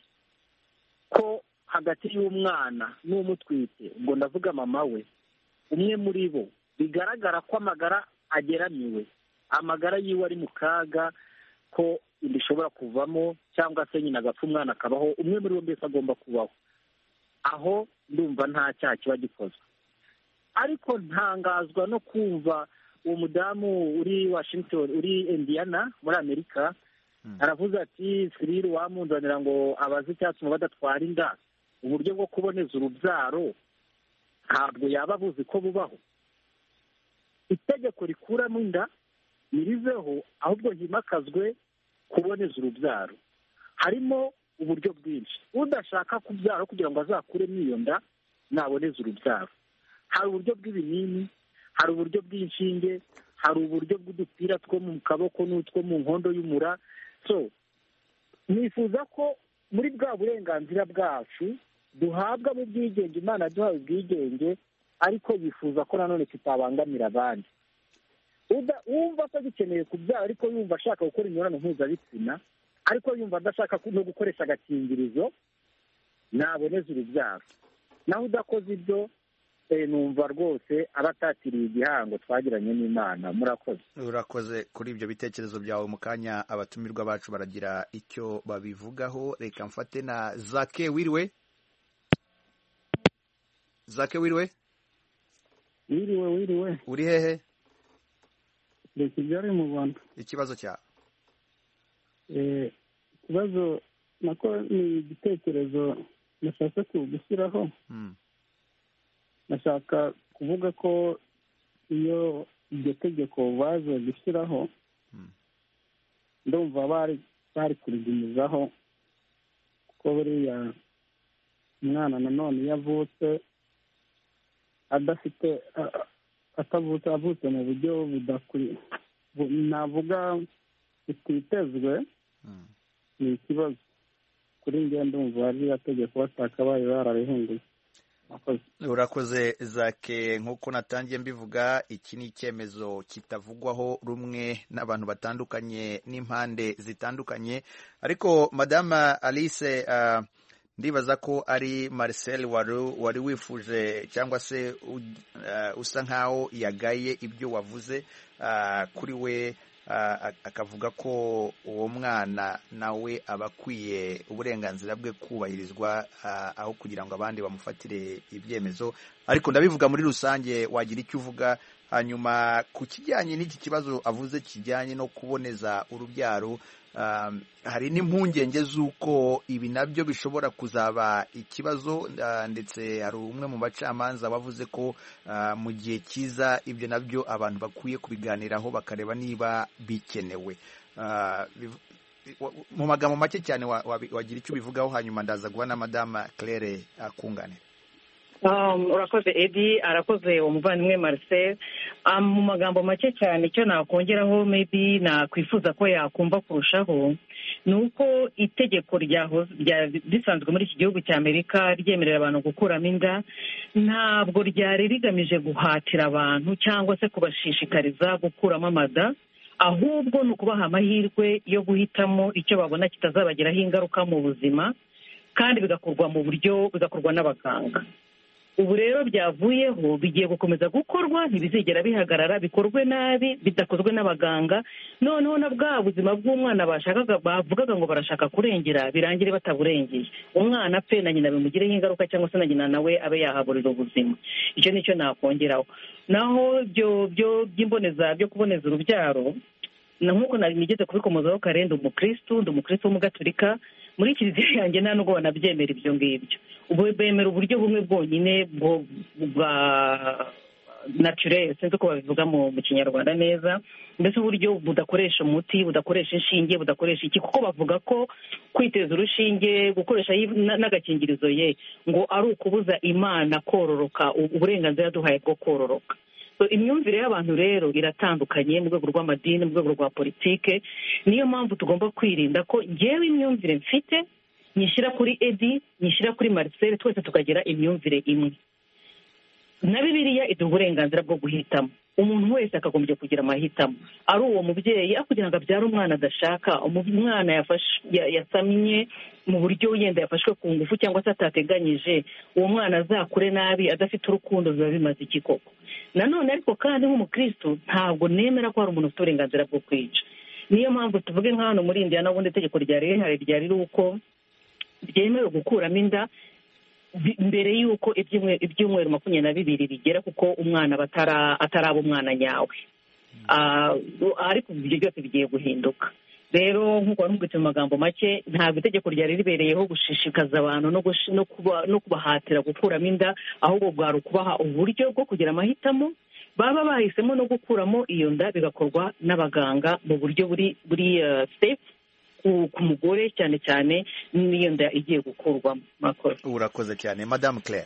ko hagati y'umwana n'umutwite, ubwo ndavuga mama we, umwe muri bo bigaragara ko amagara ageramiwe, amagara yiwe ari mu kaga, ko inda ishobora kuvamo cyangwa se nyina agapfa umwana akabaho, umwe muri bo mbese agomba kubaho, aho ndumva nta cyaha kiba gikozwe. Ariko ntangazwa no kumva uwo mudamu uri Washington, uri Indiana muri Amerika, aravuze ati Cyril wamundanira ngo abazi icyatuma badatwara inda, uburyo bwo kuboneza urubyaro ntabwo yaba abuzi ko bubaho. Itegeko rikuramo inda nirizeho, ahubwo himakazwe kuboneza urubyaro. Harimo uburyo bwinshi, udashaka kubyara kugira ngo azakuremo iyo nda naboneza urubyaro. Hari uburyo bw'ibinini, hari uburyo bw'inshinge, hari uburyo bw'udupira two mu kaboko n'utwo mu nkondo y'umura. So nifuza ko muri bwa burenganzira bwacu duhabwa mu bwigenge, Imana duhawe ubwigenge, ariko yifuza ko nanone tutabangamira abandi. Wumva ko gikeneye kubyara ariko yumva ashaka gukora imibonano mpuzabitsina, ariko yumva adashaka no gukoresha agakingirizo, naboneza urubyaro. Naho udakoze ibyo numva rwose abatatiriye igihango twagiranye n'Imana. Murakoze. Urakoze kuri ibyo bitekerezo byawe. Mu kanya abatumirwa bacu baragira icyo babivugaho. Reka mfate na Zake. Wiriwe Zake? Wiriwe wiriwe wiriwe uri hehe? Ndi Kigali mu Rwanda. Ikibazo cyawe? Eh, ikibazo nako ni igitekerezo nashaka kugushyiraho. Mm. Nashaka kuvuga ko iyo iryo tegeko baje gushyiraho, ndumva bari bari kurigumizaho, kuko buriya umwana nanone iyo avutse adafite atavutse avutse mu buryo budakwiye, navuga bititezwe, ni ikibazo kuri njye. Ndumva ririya tegeko batakabaye bararihinduye. urakoze zake nk'uko natangiye mbivuga iki ni icyemezo kitavugwaho rumwe n'abantu batandukanye n'impande zitandukanye ariko madama Alice uh, ndibaza ko ari Marcel wari wari wifuje cyangwa se uh, usa nkaho yagaye ibyo wavuze uh, kuri we uh, akavuga ko uwo mwana nawe abakwiye uburenganzira bwe kubahirizwa uh, aho kugira ngo abandi bamufatire ibyemezo ariko ndabivuga muri rusange wagira icyo uvuga hanyuma ku kijyanye n'iki kibazo avuze kijyanye no kuboneza urubyaro Um, hari n'impungenge z'uko ibi nabyo bishobora kuzaba ikibazo uh, ndetse hari umwe mu bacamanza bavuze ko uh, mu gihe cyiza ibyo nabyo abantu bakwiye kubiganiraho bakareba niba bikenewe uh, mu magambo make cyane wagira wa, icyo ubivugaho hanyuma ndaza guha na madama Claire akungane. Um, urakoze Eddie arakoze umuvandimwe Marcel um, mu magambo make cyane icyo nakongeraho maybe nakwifuza ko yakumva kurushaho ni uko itegeko risanzwe muri iki gihugu cya Amerika ryemerera abantu gukuramo inda ntabwo ryari rigamije guhatira abantu cyangwa se kubashishikariza gukuramo amada ahubwo ni ukubaha amahirwe yo guhitamo icyo babona kitazabagiraho ingaruka mu buzima kandi bigakorwa mu buryo bigakorwa n'abaganga. Ubu rero byavuyeho bigiye gukomeza gukorwa ntibizigera bihagarara bikorwe nabi bidakozwe n'abaganga noneho na bwa buzima bw'umwana bashakaga bavugaga ngo barashaka kurengera birangire bataburengeye umwana pe na nyina bimugireho ingaruka cyangwa se na nyina nawe abe yahaburira ubuzima. Icyo nicyo nakongeraho. Naho byo byo by'imboneza byo kuboneza urubyaro na nkuko nari nigeze kubikomozaho karenda umukristo ndi umukristo w'umugatolika muri kiliziya yanjye nta nubwo banabyemera ibyo ngibyo ubu bemera uburyo bumwe bwonyine bwa naturel sinzi uko babivuga mu kinyarwanda neza mbese uburyo budakoresha umuti budakoresha inshinge budakoresha iki kuko bavuga ko kwiteza urushinge gukoresha n'agakingirizo ye ngo ari ukubuza Imana kororoka uburenganzira duhaye bwo kororoka. Imyumvire y'abantu rero iratandukanye mu rwego rw'amadini mu rwego rwa politike niyo mpamvu tugomba kwirinda ko ngewe imyumvire mfite nyishyira kuri Eddie nyishyira kuri Marcel twese tukagira imyumvire imwe na Bibiliya iduha uburenganzira bwo guhitamo umuntu wese akagombye kugira amahitamo ari uwo mubyeyi akugira ngo abyare umwana adashaka umwana yasamye mu buryo yenda yafashwe ku ngufu cyangwa se atateganyije uwo mwana azakure nabi adafite urukundo biba bimaze iki koko. Nanone ariko kandi nk'umukristo ntabwo nemera ko hari umuntu ufite uburenganzira bwo kwica niyo mpamvu tuvuge nka hano muri India n'ubundi itegeko ryari rihari ryari uko byemewe gukuramo inda mbere y'uko ibyumweru makumyabiri na bibiri bigera kuko umwana ataraba umwana nyawe ariko ibyo byose bigiye guhinduka. Rero nk'uko wamubwitse mu magambo make ntabwo itegeko ryari ribereyeho gushishikaza abantu no kubahatira gukuramo inda ahubwo bwari ukubaha uburyo bwo kugira amahitamo baba bahisemo no gukuramo iyo nda bigakorwa n'abaganga mu buryo buri buri safe ku mugore cyane cyane n'iyo nda igiye gukurwamo. Urakoze cyane Madame Claire.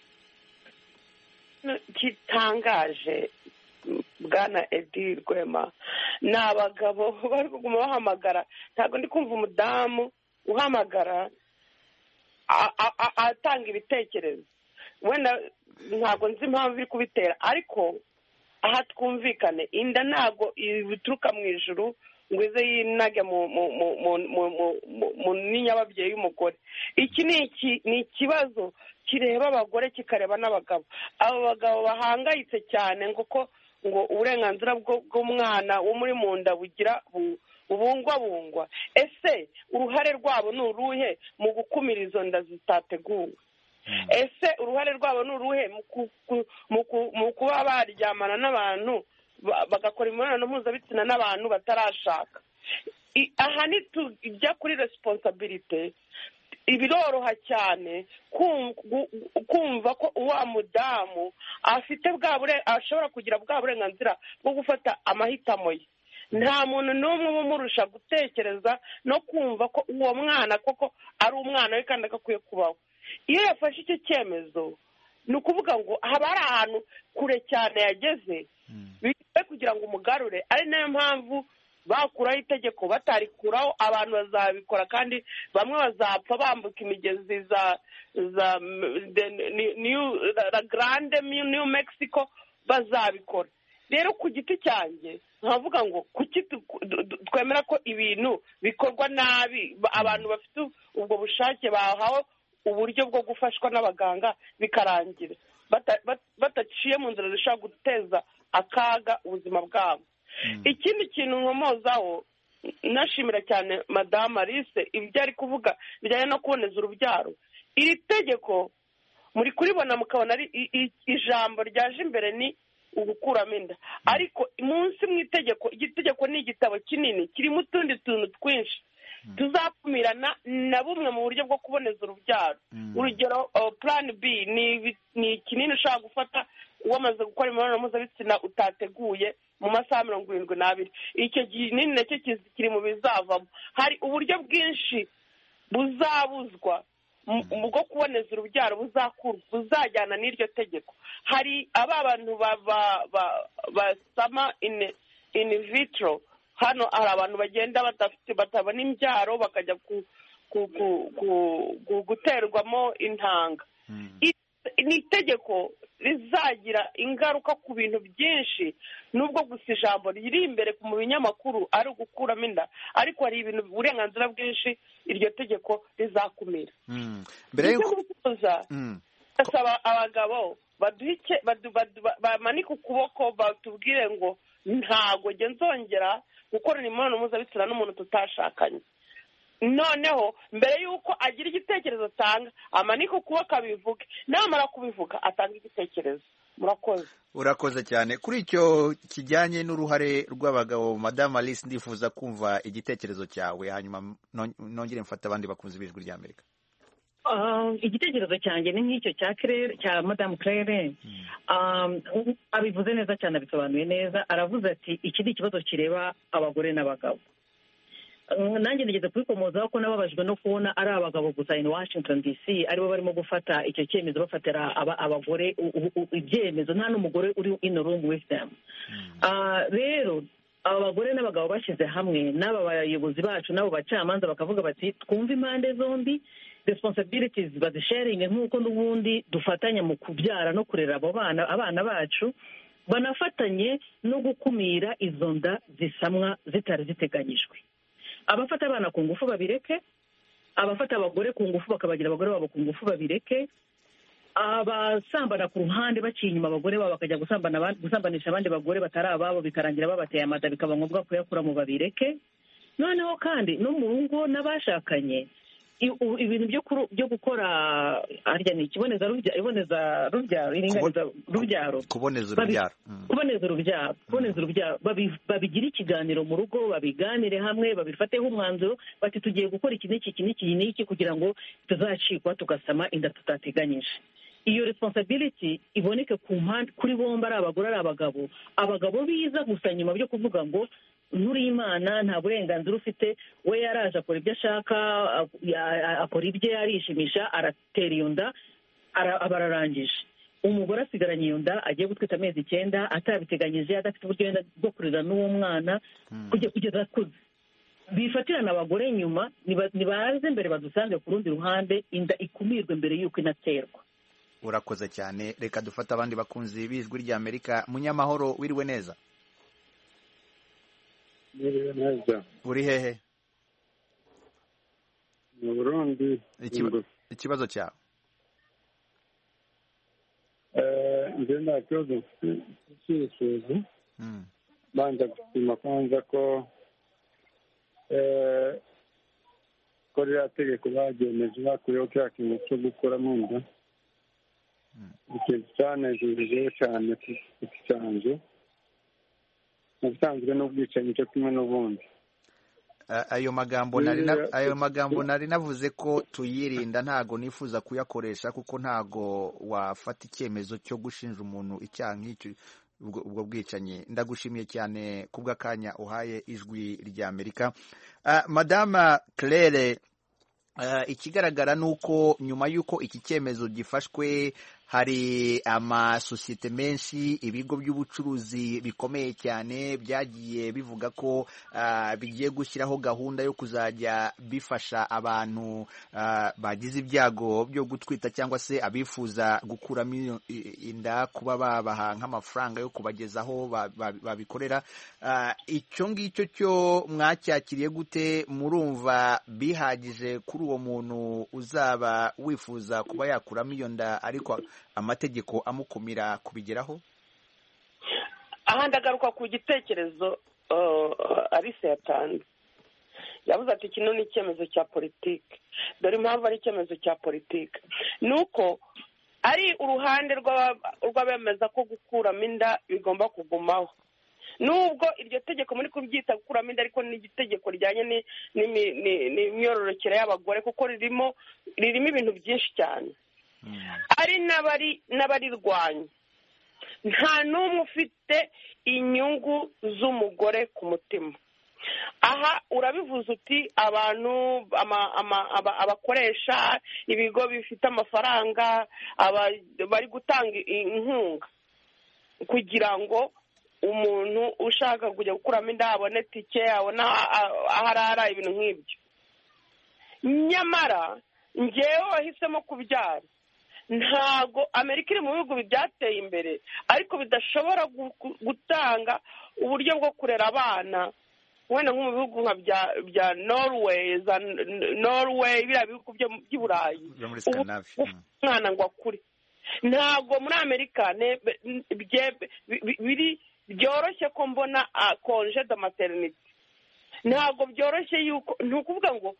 Gitangaje Bwana Eddie Rwema ni abagabo bari kuguma bahamagara ntabwo ndi kumva umudamu uhamagara atanga ibitekerezo wenda ntabwo nzi impamvu iri kubitera ariko aha twumvikane inda ntabwo bituruka mu ijuru ngo ize yinage mu n'inyababyeyi y'umugore. Iki ni ikibazo kireba abagore kikareba n'abagabo. Abo bagabo bahangayitse cyane ngo ko ngo uburenganzira bw'umwana wo muri mu nda bugira bubungwabungwa. Ese uruhare rwabo ni uruhe mu gukumira izo nda zitateguwe? Ese uruhare rwabo ni uruhe mu kuba baryamana n'abantu bagakora imibonano mpuzabitsina n'abantu batarashaka? Aha ntitujya kuri resiponsabirite. Biroroha cyane kumva ko uwa mudamu afite bwa ashobora kugira bwa burenganzira bwo gufata amahitamo ye. Nta muntu n'umwe umurusha gutekereza no kumva ko uwo mwana koko ari umwana we kandi agakwiye kubaho. Iyo yafashe icyo cyemezo ni ukuvuga ngo haba hari ahantu kure cyane yageze bikwiye kugira ngo umugarure. Ari nayo mpamvu bakuraho itegeko batarikuraho abantu bazabikora kandi bamwe bazapfa bambuka imigezi za za la grande new mexico bazabikora. Rero ku giti cyanjye nkavuga ngo kuki twemera ko ibintu bikorwa nabi abantu bafite ubwo bushake bahawe uburyo bwo gufashwa n'abaganga bikarangira bataciye mu nzira zishobora guteza akaga ubuzima bwabo. Ikindi kintu nkomozaho nashimira cyane Madame Alice ibyo ari kuvuga bijyanye no kuboneza urubyaro. Iri tegeko muri kuribona mukabona ari ijambo ryaje imbere ni ugukuramo inda, ariko munsi mu itegeko igitegeko ni igitabo kinini kirimo utundi tuntu twinshi tuzakumirana na bumwe mu buryo bwo kuboneza urubyaro. Urugero plan B ni kinini ushobora gufata wamaze gukora imibonano mpuzabitsina utateguye mu masaha mirongo irindwi n'abiri. Icyo kinini nacyo kiri mu bizavamo. Hari uburyo bwinshi buzabuzwa bwo kuboneza urubyaro buzakurwa buzajyana n'iryo tegeko. Hari aba bantu basama in vitro, hano hari abantu bagenda badafite batabona imbyaro bakajya guterwamo intanga. Ni itegeko rizagira ingaruka ku bintu byinshi, nubwo gusa ijambo riri imbere mu binyamakuru ari ugukuramo inda, ariko hari ibintu uburenganzira bwinshi iryo tegeko rizakumira. Mbere yuko basaba abagabo bamanike ukuboko batubwire ngo ntago nge nzongera gukorana imibonano mpuzabitsina n'umuntu tutashakanye. Noneho mbere y'uko agira igitekerezo atanga amanike ukuboko abivuge, namara kubivuga atanga igitekerezo. Murakoze. Urakoze cyane kuri icyo kijyanye n'uruhare rw'abagabo. Madame Alice, ndifuza kumva igitekerezo cyawe hanyuma nongere mfata abandi bakunze b'ijwi rya Amerika. Igitekerezo cyanjye ni nk'icyo cya Claire cya Madame Claire. Abivuze neza cyane, abisobanuye neza. Aravuze ati iki ni ikibazo kireba abagore n'abagabo. Nanjye nigeze kubikomozaho ko nababajwe no kubona ari abagabo gusa in Washington D C aribo barimo gufata icyo cyemezo, bafatira abagore ibyemezo, nta n'umugore uri in a room with them. Rero aba bagore n'abagabo bashyize hamwe n'aba bayobozi bacu n'abo bacamanza bakavuga bati twumve impande zombi, responsibilities bazisharinge nk'uko n'ubundi dufatanya mu kubyara no kurera abo bana abana bacu, banafatanye no gukumira izo nda zisamwa zitari ziteganyijwe. Abafata abana ku ngufu babireke, abafata abagore ku ngufu bakabagira abagore babo ku ngufu babireke, abasambana ku ruhande baciye inyuma abagore babo bakajya gusambana gusambanisha abandi bagore batari ababo bikarangira babateye amada bikaba ngombwa kuyakura mu babireke. Noneho kandi no mu rugo n'abashakanye ibintu byo gukora harya ni ikiboneza rubyaro iboneza rubyaro iringaniza rubyaro kuboneza urubyaro kuboneza urubyaro kuboneza urubyaro babigira ikiganiro mu rugo, babiganire hamwe, babifateho umwanzuro bati tugiye gukora iki n'iki n'iki n'iki kugira ngo tuzacikwa tugasama inda tutateganyije. Iyo responsibility iboneke ku mpande kuri bombi, ari abagore ari abagabo. Abagabo biza gusa nyuma byo kuvuga ngo nturi Imana nta burenganzira ufite, we yaraje akora ibyo ashaka, akora ibye, arishimisha, aratera iyo nda, aba ararangije. Umugore asigaranye iyo nda, agiye gutwita amezi icyenda atabiteganyije, adafite uburyo bwo kurera n'uwo mwana kugeza akuze. Bifatirana abagore nyuma, nibaze mbere badusange ku rundi ruhande, inda ikumirwe mbere y'uko inaterwa. Urakoze cyane. Reka dufate abandi bakunzi b'ijwi rya Amerika. Munyamahoro, wiriwe neza? Wiriwe neza. Uri hehe? Mu Burundi. Ikibazo cyawe? Njye nta kibazo cy'ibisubizo. Banza gusima kwanza ko ko ririya tegeko bageneje bakuyeho kiriya kintu cyo gukuramo inda. Ikintu cyanejeje cyane ku giti cyanjye, ubusanzwe n'ubwicanyi cyo kimwe n'ubundi. Ayo magambo nari ayo magambo nari navuze ko tuyirinda, ntago nifuza kuyakoresha kuko ntago wafata icyemezo cyo gushinja umuntu icyaha nk'icyo, ubwo bwicanyi. Ndagushimiye cyane kubw'akanya uhaye ijwi rya Amerika. Madame Claire, Uh, ikigaragara nuko nyuma yuko iki cyemezo gifashwe hari amasosiyete menshi, ibigo by'ubucuruzi bikomeye cyane byagiye bivuga ko uh, bigiye gushyiraho gahunda yo kuzajya bifasha abantu uh, bagize ibyago byo gutwita cyangwa se abifuza gukuramo inda kuba babaha nk'amafaranga yo kubagezaho babikorera. Uh, icyo ngicyo cyo mwacyakiriye gute? Murumva bihagije kuri uwo muntu uzaba wifuza kuba yakuramo iyo nda ariko amategeko amukumira kubigeraho? Aha ndagaruka ku gitekerezo Alice yatanze. Yavuze ati kino ni icyemezo cya politiki. Dore impamvu ari icyemezo cya politiki ni uko ari uruhande rw'abemeza ko gukuramo inda bigomba kugumaho, nubwo iryo tegeko muri kubyita gukuramo inda ariko ni itegeko rijyanye n'imyororokere y'abagore, kuko ririmo ririmo ibintu byinshi cyane. Ari n'abari n'abarirwanya, nta n'umwe ufite inyungu z'umugore ku mutima. Aha urabivuze uti abantu abakoresha ibigo bifite amafaranga bari gutanga inkunga kugira ngo umuntu ushaka kujya gukuramo inda abone tike, abona aho arara, ibintu nk'ibyo. Nyamara njyewe wahisemo kubyara, ntago Amerika iri mu bihugu byateye imbere ariko bidashobora gutanga uburyo bwo kurera abana, wenda nko mu bihugu nka bya Norway za Norway biriya bihugu by'i Burayi umwana ngo akure. Ntago muri Amerika biri byoroshye ko mbona konje de maternité, ntago byoroshye yuko, ni ukuvuga ngo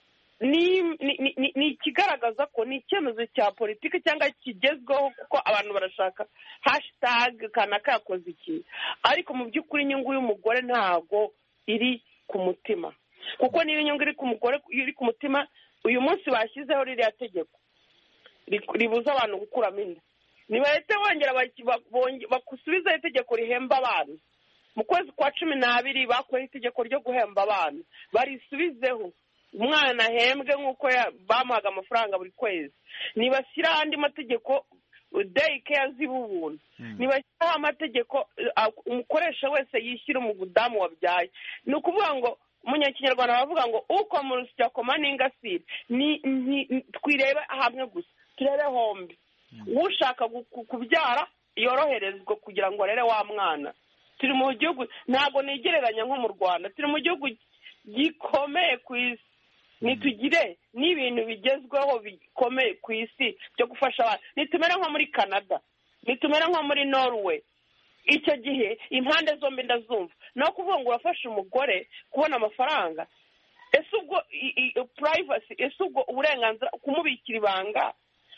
ni ikigaragaza ko ni icyemezo cya politiki cyangwa kigezweho, kuko abantu barashaka hashtag kanaka yakoze iki, ariko mu by'ukuri inyungu y'umugore ntago iri ku mutima, kuko niba inyungu iri ku mugore iri ku mutima, uyu munsi bashyizeho ririya tegeko ribuza abantu gukuramo inda, nibaretse bongera bakusubizaho itegeko rihemba abantu. Mu kwezi kwa cumi n'abiri bakoreho itegeko ryo guhemba abantu, barisubizeho, umwana ahembwe nk'uko bamuhaga amafaranga buri kwezi. Nibashyiraho andi mategeko day care z'ubuntu, nibashyiraho amategeko umukoresha wese yishyira umudamu wabyaye. Ni ukuvuga ngo umunyakinyarwanda bavuga ngo uko mu rusya koma n'ingasire, twirebe hamwe gusa, turebe hombi. Ushaka kubyara yoroherezwa kugira ngo arere wa mwana. Turi mu gihugu, ntabwo nigereranya nko mu Rwanda, turi mu gihugu gikomeye ku isi, nitugire n'ibintu bigezweho bikomeye ku isi byo gufasha abantu. Nitumere nko muri Canada, nitumere nko muri Norway, icyo gihe impande zombi ndazumva. No kuvuga ngo urafasha umugore kubona amafaranga, ese ubwo privacy, ese ubwo uburenganzira kumubikira ibanga,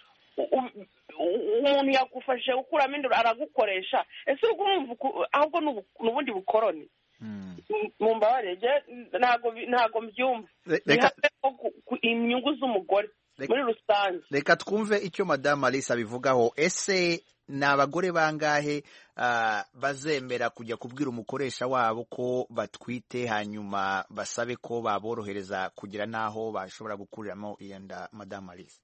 umuntu yakufashe gukuramo inda aragukoresha, ese ubwo urumva ahubwo n'ubundi bukoroni? Mumbabarire, ntago mbyumva. Inyungu z'umugore muri rusange. Reka twumve icyo Madame Alice abivugaho. Ese ni abagore bangahe bazemera kujya kubwira umukoresha wabo ko batwite hanyuma basabe ko baborohereza kugira n'aho bashobora gukuriramo iyo nda, Madame Alice?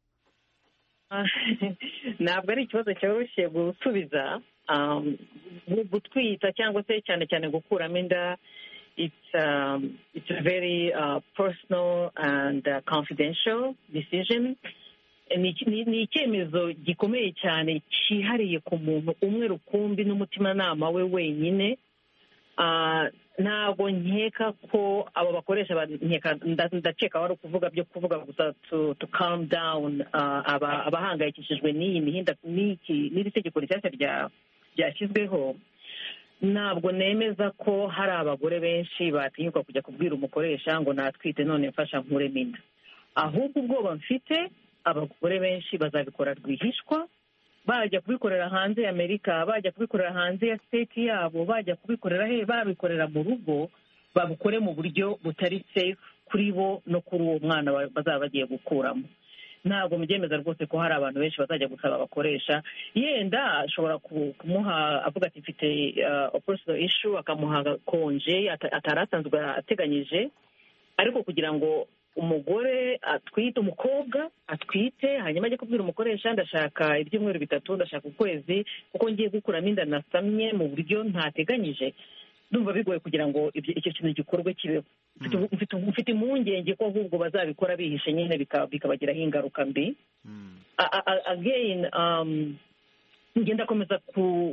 Ntabwo ari ikibazo cyoroshye gusubiza. Gutwita cyangwa se cyane cyane gukuramo inda, it's um, it's a very uh, personal and uh, confidential decision. Ni icyemezo gikomeye cyane cyihariye ku muntu umwe rukumbi n'umutimanama we wenyine. Ntabwo nkeka ko abo bakoresha, ndakeka wari ukuvuga byo kuvuga gusa to calm down abahangayikishijwe n'iyi mihinda n'iri tegeko rishyashya ryashyizweho. Ntabwo nemeza ko hari abagore benshi batinyuka kujya kubwira umukoresha ngo natwite none mfasha nkuremo inda. Ahubwo ubwoba mfite, abagore benshi bazabikora rwihishwa, bajya kubikorera hanze ya Amerika, bajya kubikorera hanze ya state yabo, bajya kubikorera he, babikorera mu rugo, babukore mu buryo butari safe kuri bo no kuri uwo mwana bazaba bagiye gukuramo. Ntabwo mubyemeza rwose ko hari abantu benshi bazajya gusaba abakoresha, yenda ashobora kumuha avuga ati mfite a personal issue, akamuha konje atarasanzwe ateganyije, ariko kugira ngo umugore atwite umukobwa atwite hanyuma ajya kubwira umukoresha ndashaka ibyumweru bitatu ndashaka ukwezi kuko ngiye gukuramo inda nasamye mu buryo ntateganyije ndumva bigoye kugira ngo icyo kintu gikorwe kibeho mfite impungenge ko ahubwo bazabikora bihishe nyine bikabagiraho ingaruka mbi again ngenda komeza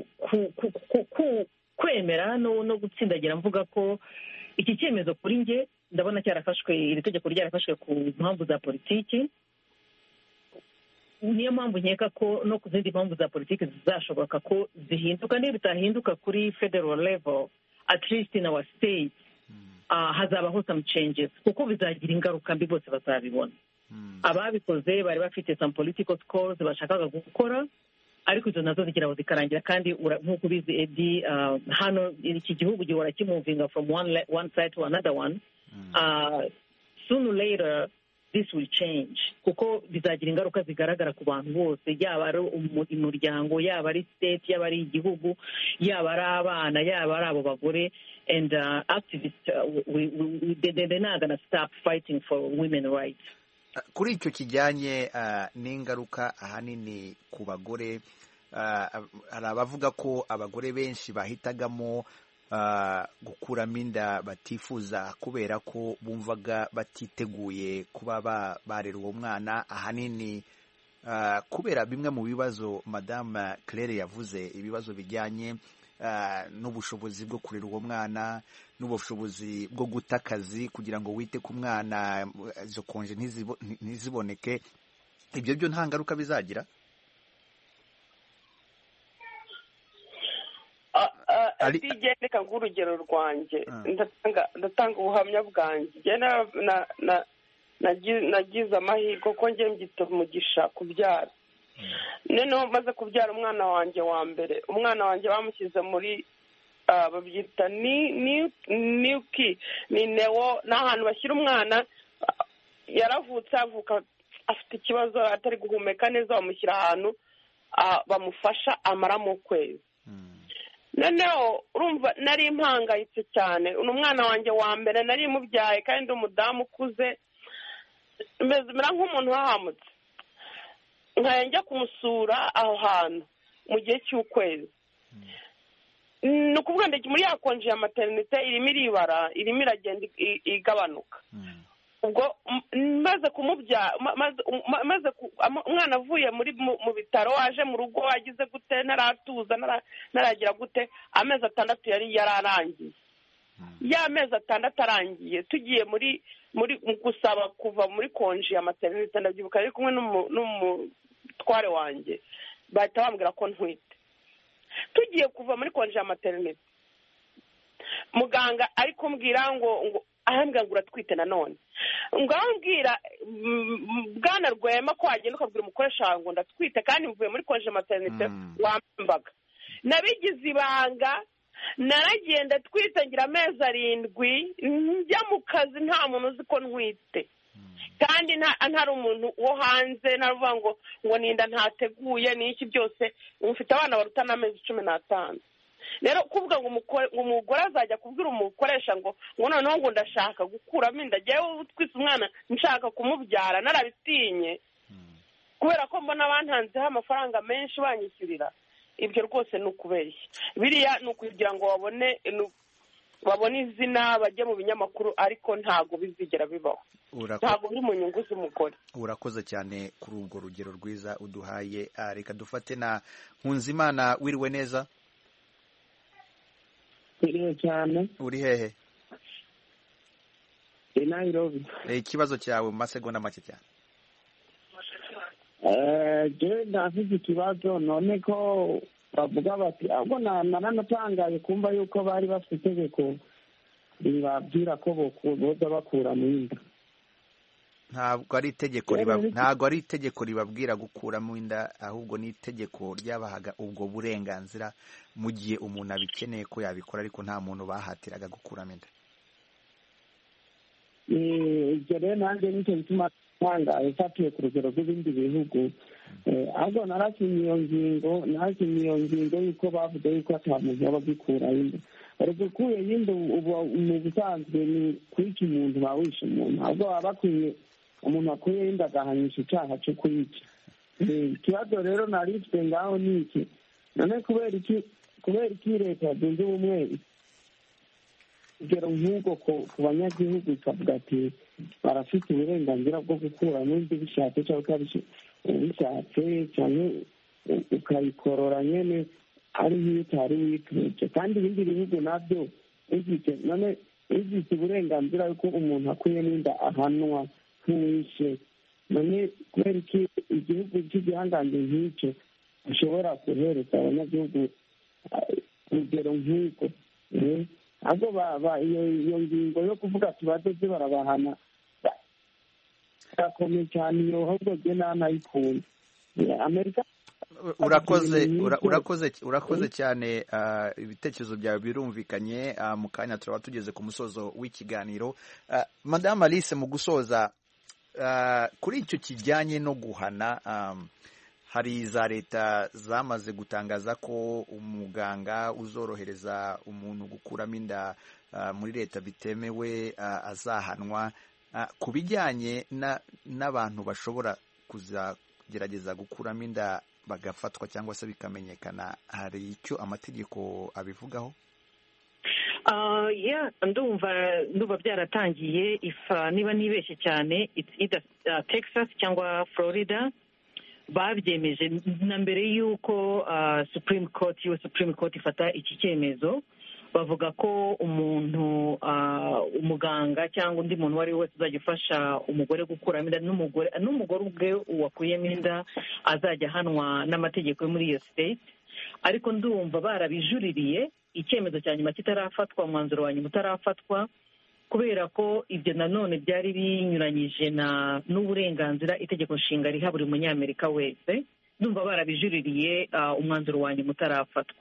kwemera no gutsindagira mvuga ko iki cyemezo kuri nge ndabona cyarafashwe iri tegeko ryarafashwe ku mpamvu za politiki niyo mpamvu nkeka ko no ku zindi mpamvu za politiki zizashoboka ko zihinduka niyo bitahinduka kuri federal level at least in our state uh, hazabaho some changes kuko bizagira ingaruka mbi bose bazabibona ababikoze bari bafite some political scores bashakaga gukora ariko izo nazo zigira zikarangira kandi nk'uko ubizi Edi hano iki gihugu gihora kimuvinga from one one side to another one uh, sooner or later this will change kuko bizagira ingaruka zigaragara ku bantu bose yaba ari umuryango yaba ari state yaba ari igihugu yaba ari abana yaba ari abo bagore and uh, activists uh, we, we, they, they're not gonna stop fighting for women rights. Kuri icyo kijyanye uh, n'ingaruka ahanini ku bagore uh, hari abavuga ko abagore benshi bahitagamo Uh, gukuramo inda batifuza kubera ko bumvaga batiteguye kuba barera uwo mwana ahanini uh, kubera bimwe mu bibazo Madame Claire yavuze ibibazo bijyanye uh, n'ubushobozi bwo kurera uwo mwana n'ubushobozi bwo guta akazi kugira ngo wite ku mwana izo konje ntiziboneke ibyo byo nta ngaruka bizagira. reka nk'urugero rwanjye ndatanga ubuhamya bwanjye nagize amahirwe ko njye mbyita umugisha kubyara noneho maze kubyara umwana wanjye wa mbere umwana wanjye bamushyize muri babyita niyuki ni newo ni ahantu bashyira umwana yaravutse avuka afite ikibazo atari guhumeka neza bamushyira ahantu bamufasha amaramo ukwezi noneho urumva nari impangayitse cyane uno mwana wanjye wa mbere nari mubyaye kandi umudamu ukuze mera nk'umuntu wahamutse nkaya njya kumusura aho hantu mu gihe cy'ukwezi ni ukuvuga ngo muri ya konji ya materinite irimo iribara irimo iragenda igabanuka ubwo maze kumubyara maze umwana avuye muri mu bitaro waje mu rugo wagize gute naratuza naragira gute amezi atandatu yari yararangiye ya mezi atandatu arangiye tugiye muri muri gusaba kuva muri konji ya materinite ndabyibuka ari kumwe n'umutware wanjye bahita bambwira ko ntwite tugiye kuva muri konji ya materinite muganga ari kumbwira ngo ngo ahambwa ngo uratwite nanone ngaho mbwira bwana Rwema ko wagenda ukabwira umukoresha wawe ngo ndatwite kandi mvuye muri konje maternite wambaga nabigize ibanga naragenda twite ngira amezi arindwi njya mu kazi nta muntu uzi ko ntwite kandi ntari umuntu wo hanze navuga ngo ngo ninda ntateguye n'iki byose mfite abana baruta n'amezi cumi n'atanu rero kuvuga ngo umugore azajya kubwira umukoresha ngo ngo noneho ngo ndashaka gukuramo inda njyewe utwise umwana nshaka kumubyara narabitinye kubera ko mbona bantanzeho amafaranga menshi banyishyurira ibyo rwose ni ukubeshya biriya ni ukugira ngo babone babone izina bajye mu binyamakuru ariko ntabwo bizigera bibaho ntabwo biri mu nyungu z'umugore. Urakoze cyane kuri urwo rugero rwiza uduhaye. Reka dufate na Nkunzimana. Wiriwe neza? Iriwe cyane. Uri hehe? I Nairobi. Ikibazo cyawe mu masegonda make cyane. Eh, je ndafite ikibazo none ko bavuga bati ahubwo naranatangaye kumva yuko bari bafite itegeko ribabwira ko boza bakura mu inda. Ntabwo ari itegeko riba ntabwo ari itegeko ribabwira gukura mu inda, ahubwo ni itegeko ryabahaga ubwo burenganzira mu gihe umuntu abikeneye ko yabikora, ariko nta muntu bahatiraga gukura mu inda. ibyo rero nanjye nicyo bituma ntangaye fatiye ku rugero rw'ibindi bihugu ahubwo narashimye iyo ngingo narashimye iyo ngingo y'uko bavuze yuko ata muntu yaba agikuraho inda ariko ukuye y'inda mu busanzwe ni kwica umuntu bawishe umuntu ahubwo baba bakwiye umuntu akuye y'inda agahanisha icyaha cyo kuyica ikibazo rero narifite ngaho ni iki none kubera iki kubera iki leta zunze ubumwe urugero nk'ubwo ku banyagihugu ikavuga ati barafite uburenganzira bwo gukura n'undi bishatse cyangwa ubishatse cyangwa ukayikorora nyine ari nk'iyo utari witurutse kandi ibindi bihugu nabyo bifite none bifite uburenganzira yuko umuntu akuye n'inda ahanwa nk'uwishe none kubera iki igihugu cy'igihangange nk'icyo ashobora guhereza abanyagihugu urugero nk'uko ahubwo iyo ngingo yo kuvuga tubadoze barabahana barakomeye cyane iyo ahubwo jye nanayikunze amerika urakoze urakoze urakoze cyane ibitekerezo byawe birumvikanye mu kanya turaba tugeze ku musozo w'ikiganiro madame Alice mu gusoza kuri icyo kijyanye no guhana hari za leta zamaze gutangaza ko umuganga uzorohereza umuntu gukuramo inda muri leta bitemewe azahanwa ku bijyanye n'abantu bashobora kuzagerageza gukuramo inda bagafatwa cyangwa se bikamenyekana hari icyo amategeko abivugaho ndumva ndumva byaratangiye niba ntibeshye cyane Texas cyangwa Florida babyemeje na mbere y'uko Supreme Court U S Supreme Court ifata iki cyemezo bavuga ko umuntu umuganga cyangwa undi muntu uwo ari we wese uzajya ufasha umugore gukuramo inda n'umugore n'umugore ubwe wakuyemo inda azajya ahanwa n'amategeko yo muri iyo state ariko ndumva barabijuririye icyemezo cya nyuma kitarafatwa umwanzuro wa nyuma utarafatwa kubera ko ibyo nanone byari binyuranyije na n'uburenganzira itegeko nshinga riha buri munyamerika wese ndumva barabijuririye umwanzuro wa nyuma utarafatwa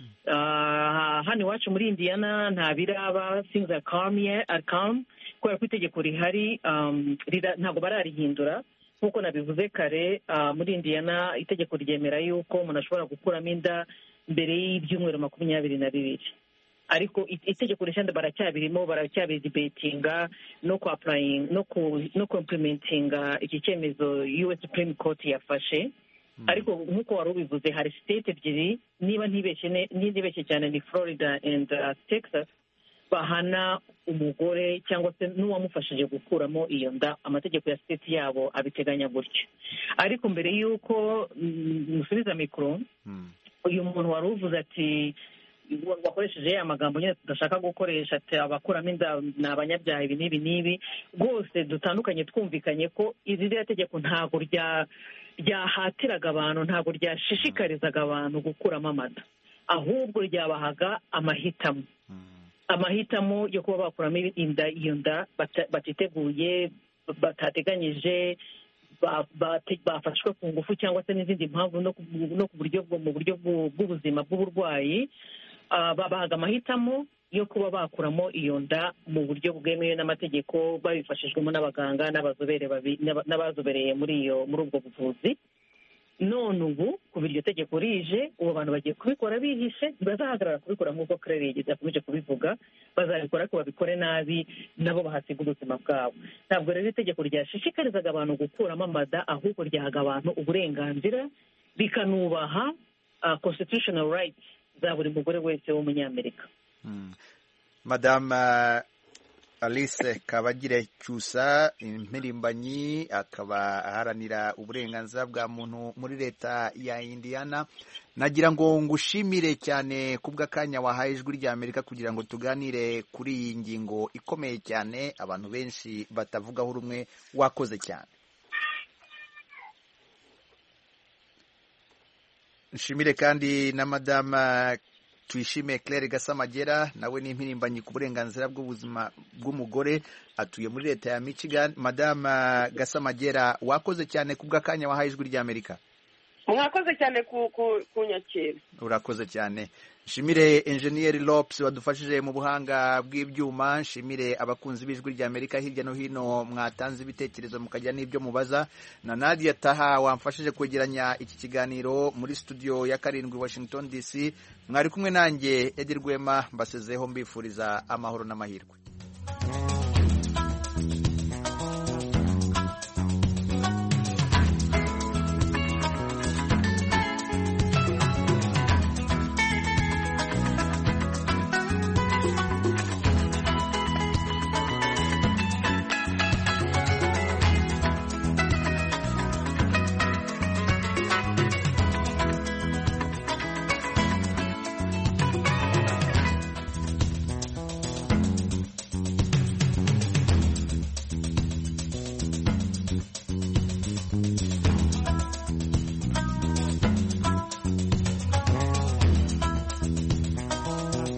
hano iwacu muri Indiana nta biraba things are calm are calm kubera ko itegeko rihari ntabwo bararihindura nk'uko nabivuze kare muri Indiana itegeko ryemera yuko umuntu ashobora gukuramo inda mbere y'ibyumweru makumyabiri na bibiri ariko itegeko rishanda baracyabirimo baracyabidibetinga no ku applying no ku no complementinga iki cyemezo U S Supreme Court yafashe ariko nk'uko wari ubivuze hari state ebyiri niba ntibeshye ntibeshye cyane ni Florida and uh, Texas bahana umugore cyangwa se n'uwamufashije gukuramo iyo nda amategeko ya state yabo abiteganya gutyo ariko mbere y'uko musubiza mikoro uyu muntu wari uvuze ati wakoresheje ya magambo nyine tudashaka gukoresha ati abakuramo inda ni abanyabyaha ibi n'ibi n'ibi rwose dutandukanye twumvikanye ko iri tegeko ntabwo ryahatiraga abantu ntabwo ryashishikarizaga abantu gukuramo amata ahubwo ryabahaga amahitamo amahitamo yo kuba bakuramo inda iyo nda batiteguye batateganyije bafashwe ku ngufu cyangwa se n'izindi mpamvu no ku buryo mu buryo bw'ubuzima bw'uburwayi babahaga amahitamo yo kuba bakuramo iyo nda mu buryo bwemewe n'amategeko babifashijwemo n'abaganga n'abazobereye muri iyo muri ubwo buvuzi none ubu kuba iryo tegeko rije ubu abantu bagiye kubikora bihishe bazahagarara kubikora nk'uko Claire yigeze akomeje kubivuga bazabikora ariko babikore nabi nabo bahasiga ubuzima bwabo ntabwo rero itegeko ryashishikarizaga abantu gukuramo amada ahubwo ryahaga abantu uburenganzira bikanubaha constitutional rights za buri mugore wese w'umunyamerika. Madame Alice Kabagire Cyusa impirimbanyi akaba aharanira uburenganzira bwa muntu muri leta ya Indiana nagira ngo ngushimire cyane kubw'akanya wahaye ijwi rya Amerika kugira ngo tuganire kuri iyi ngingo ikomeye cyane abantu benshi batavugaho rumwe wakoze cyane. Nshimire kandi na Madame Tuyishime Claire Gasamagera nawe ni impirimbanyi ku burenganzira bw'ubuzima bw'umugore atuye muri leta ya Michigan. Madame Gasamagera wakoze cyane kubw'akanya wahaye ijwi rya Amerika. mwakoze cyane kunyakira. Urakoze cyane. Nshimire Engineer Lopes wadufashije mu buhanga bw'ibyuma, nshimire abakunzi b'ijwi rya Amerika hirya no hino mwatanze ibitekerezo mukajya n'ibyo mubaza, na Nadia Taha wamfashije kwegeranya iki kiganiro muri studio ya karindwi Washington D C. Mwari kumwe nanjye Edir Rwema, mbasezeho mbifuriza amahoro n'amahirwe.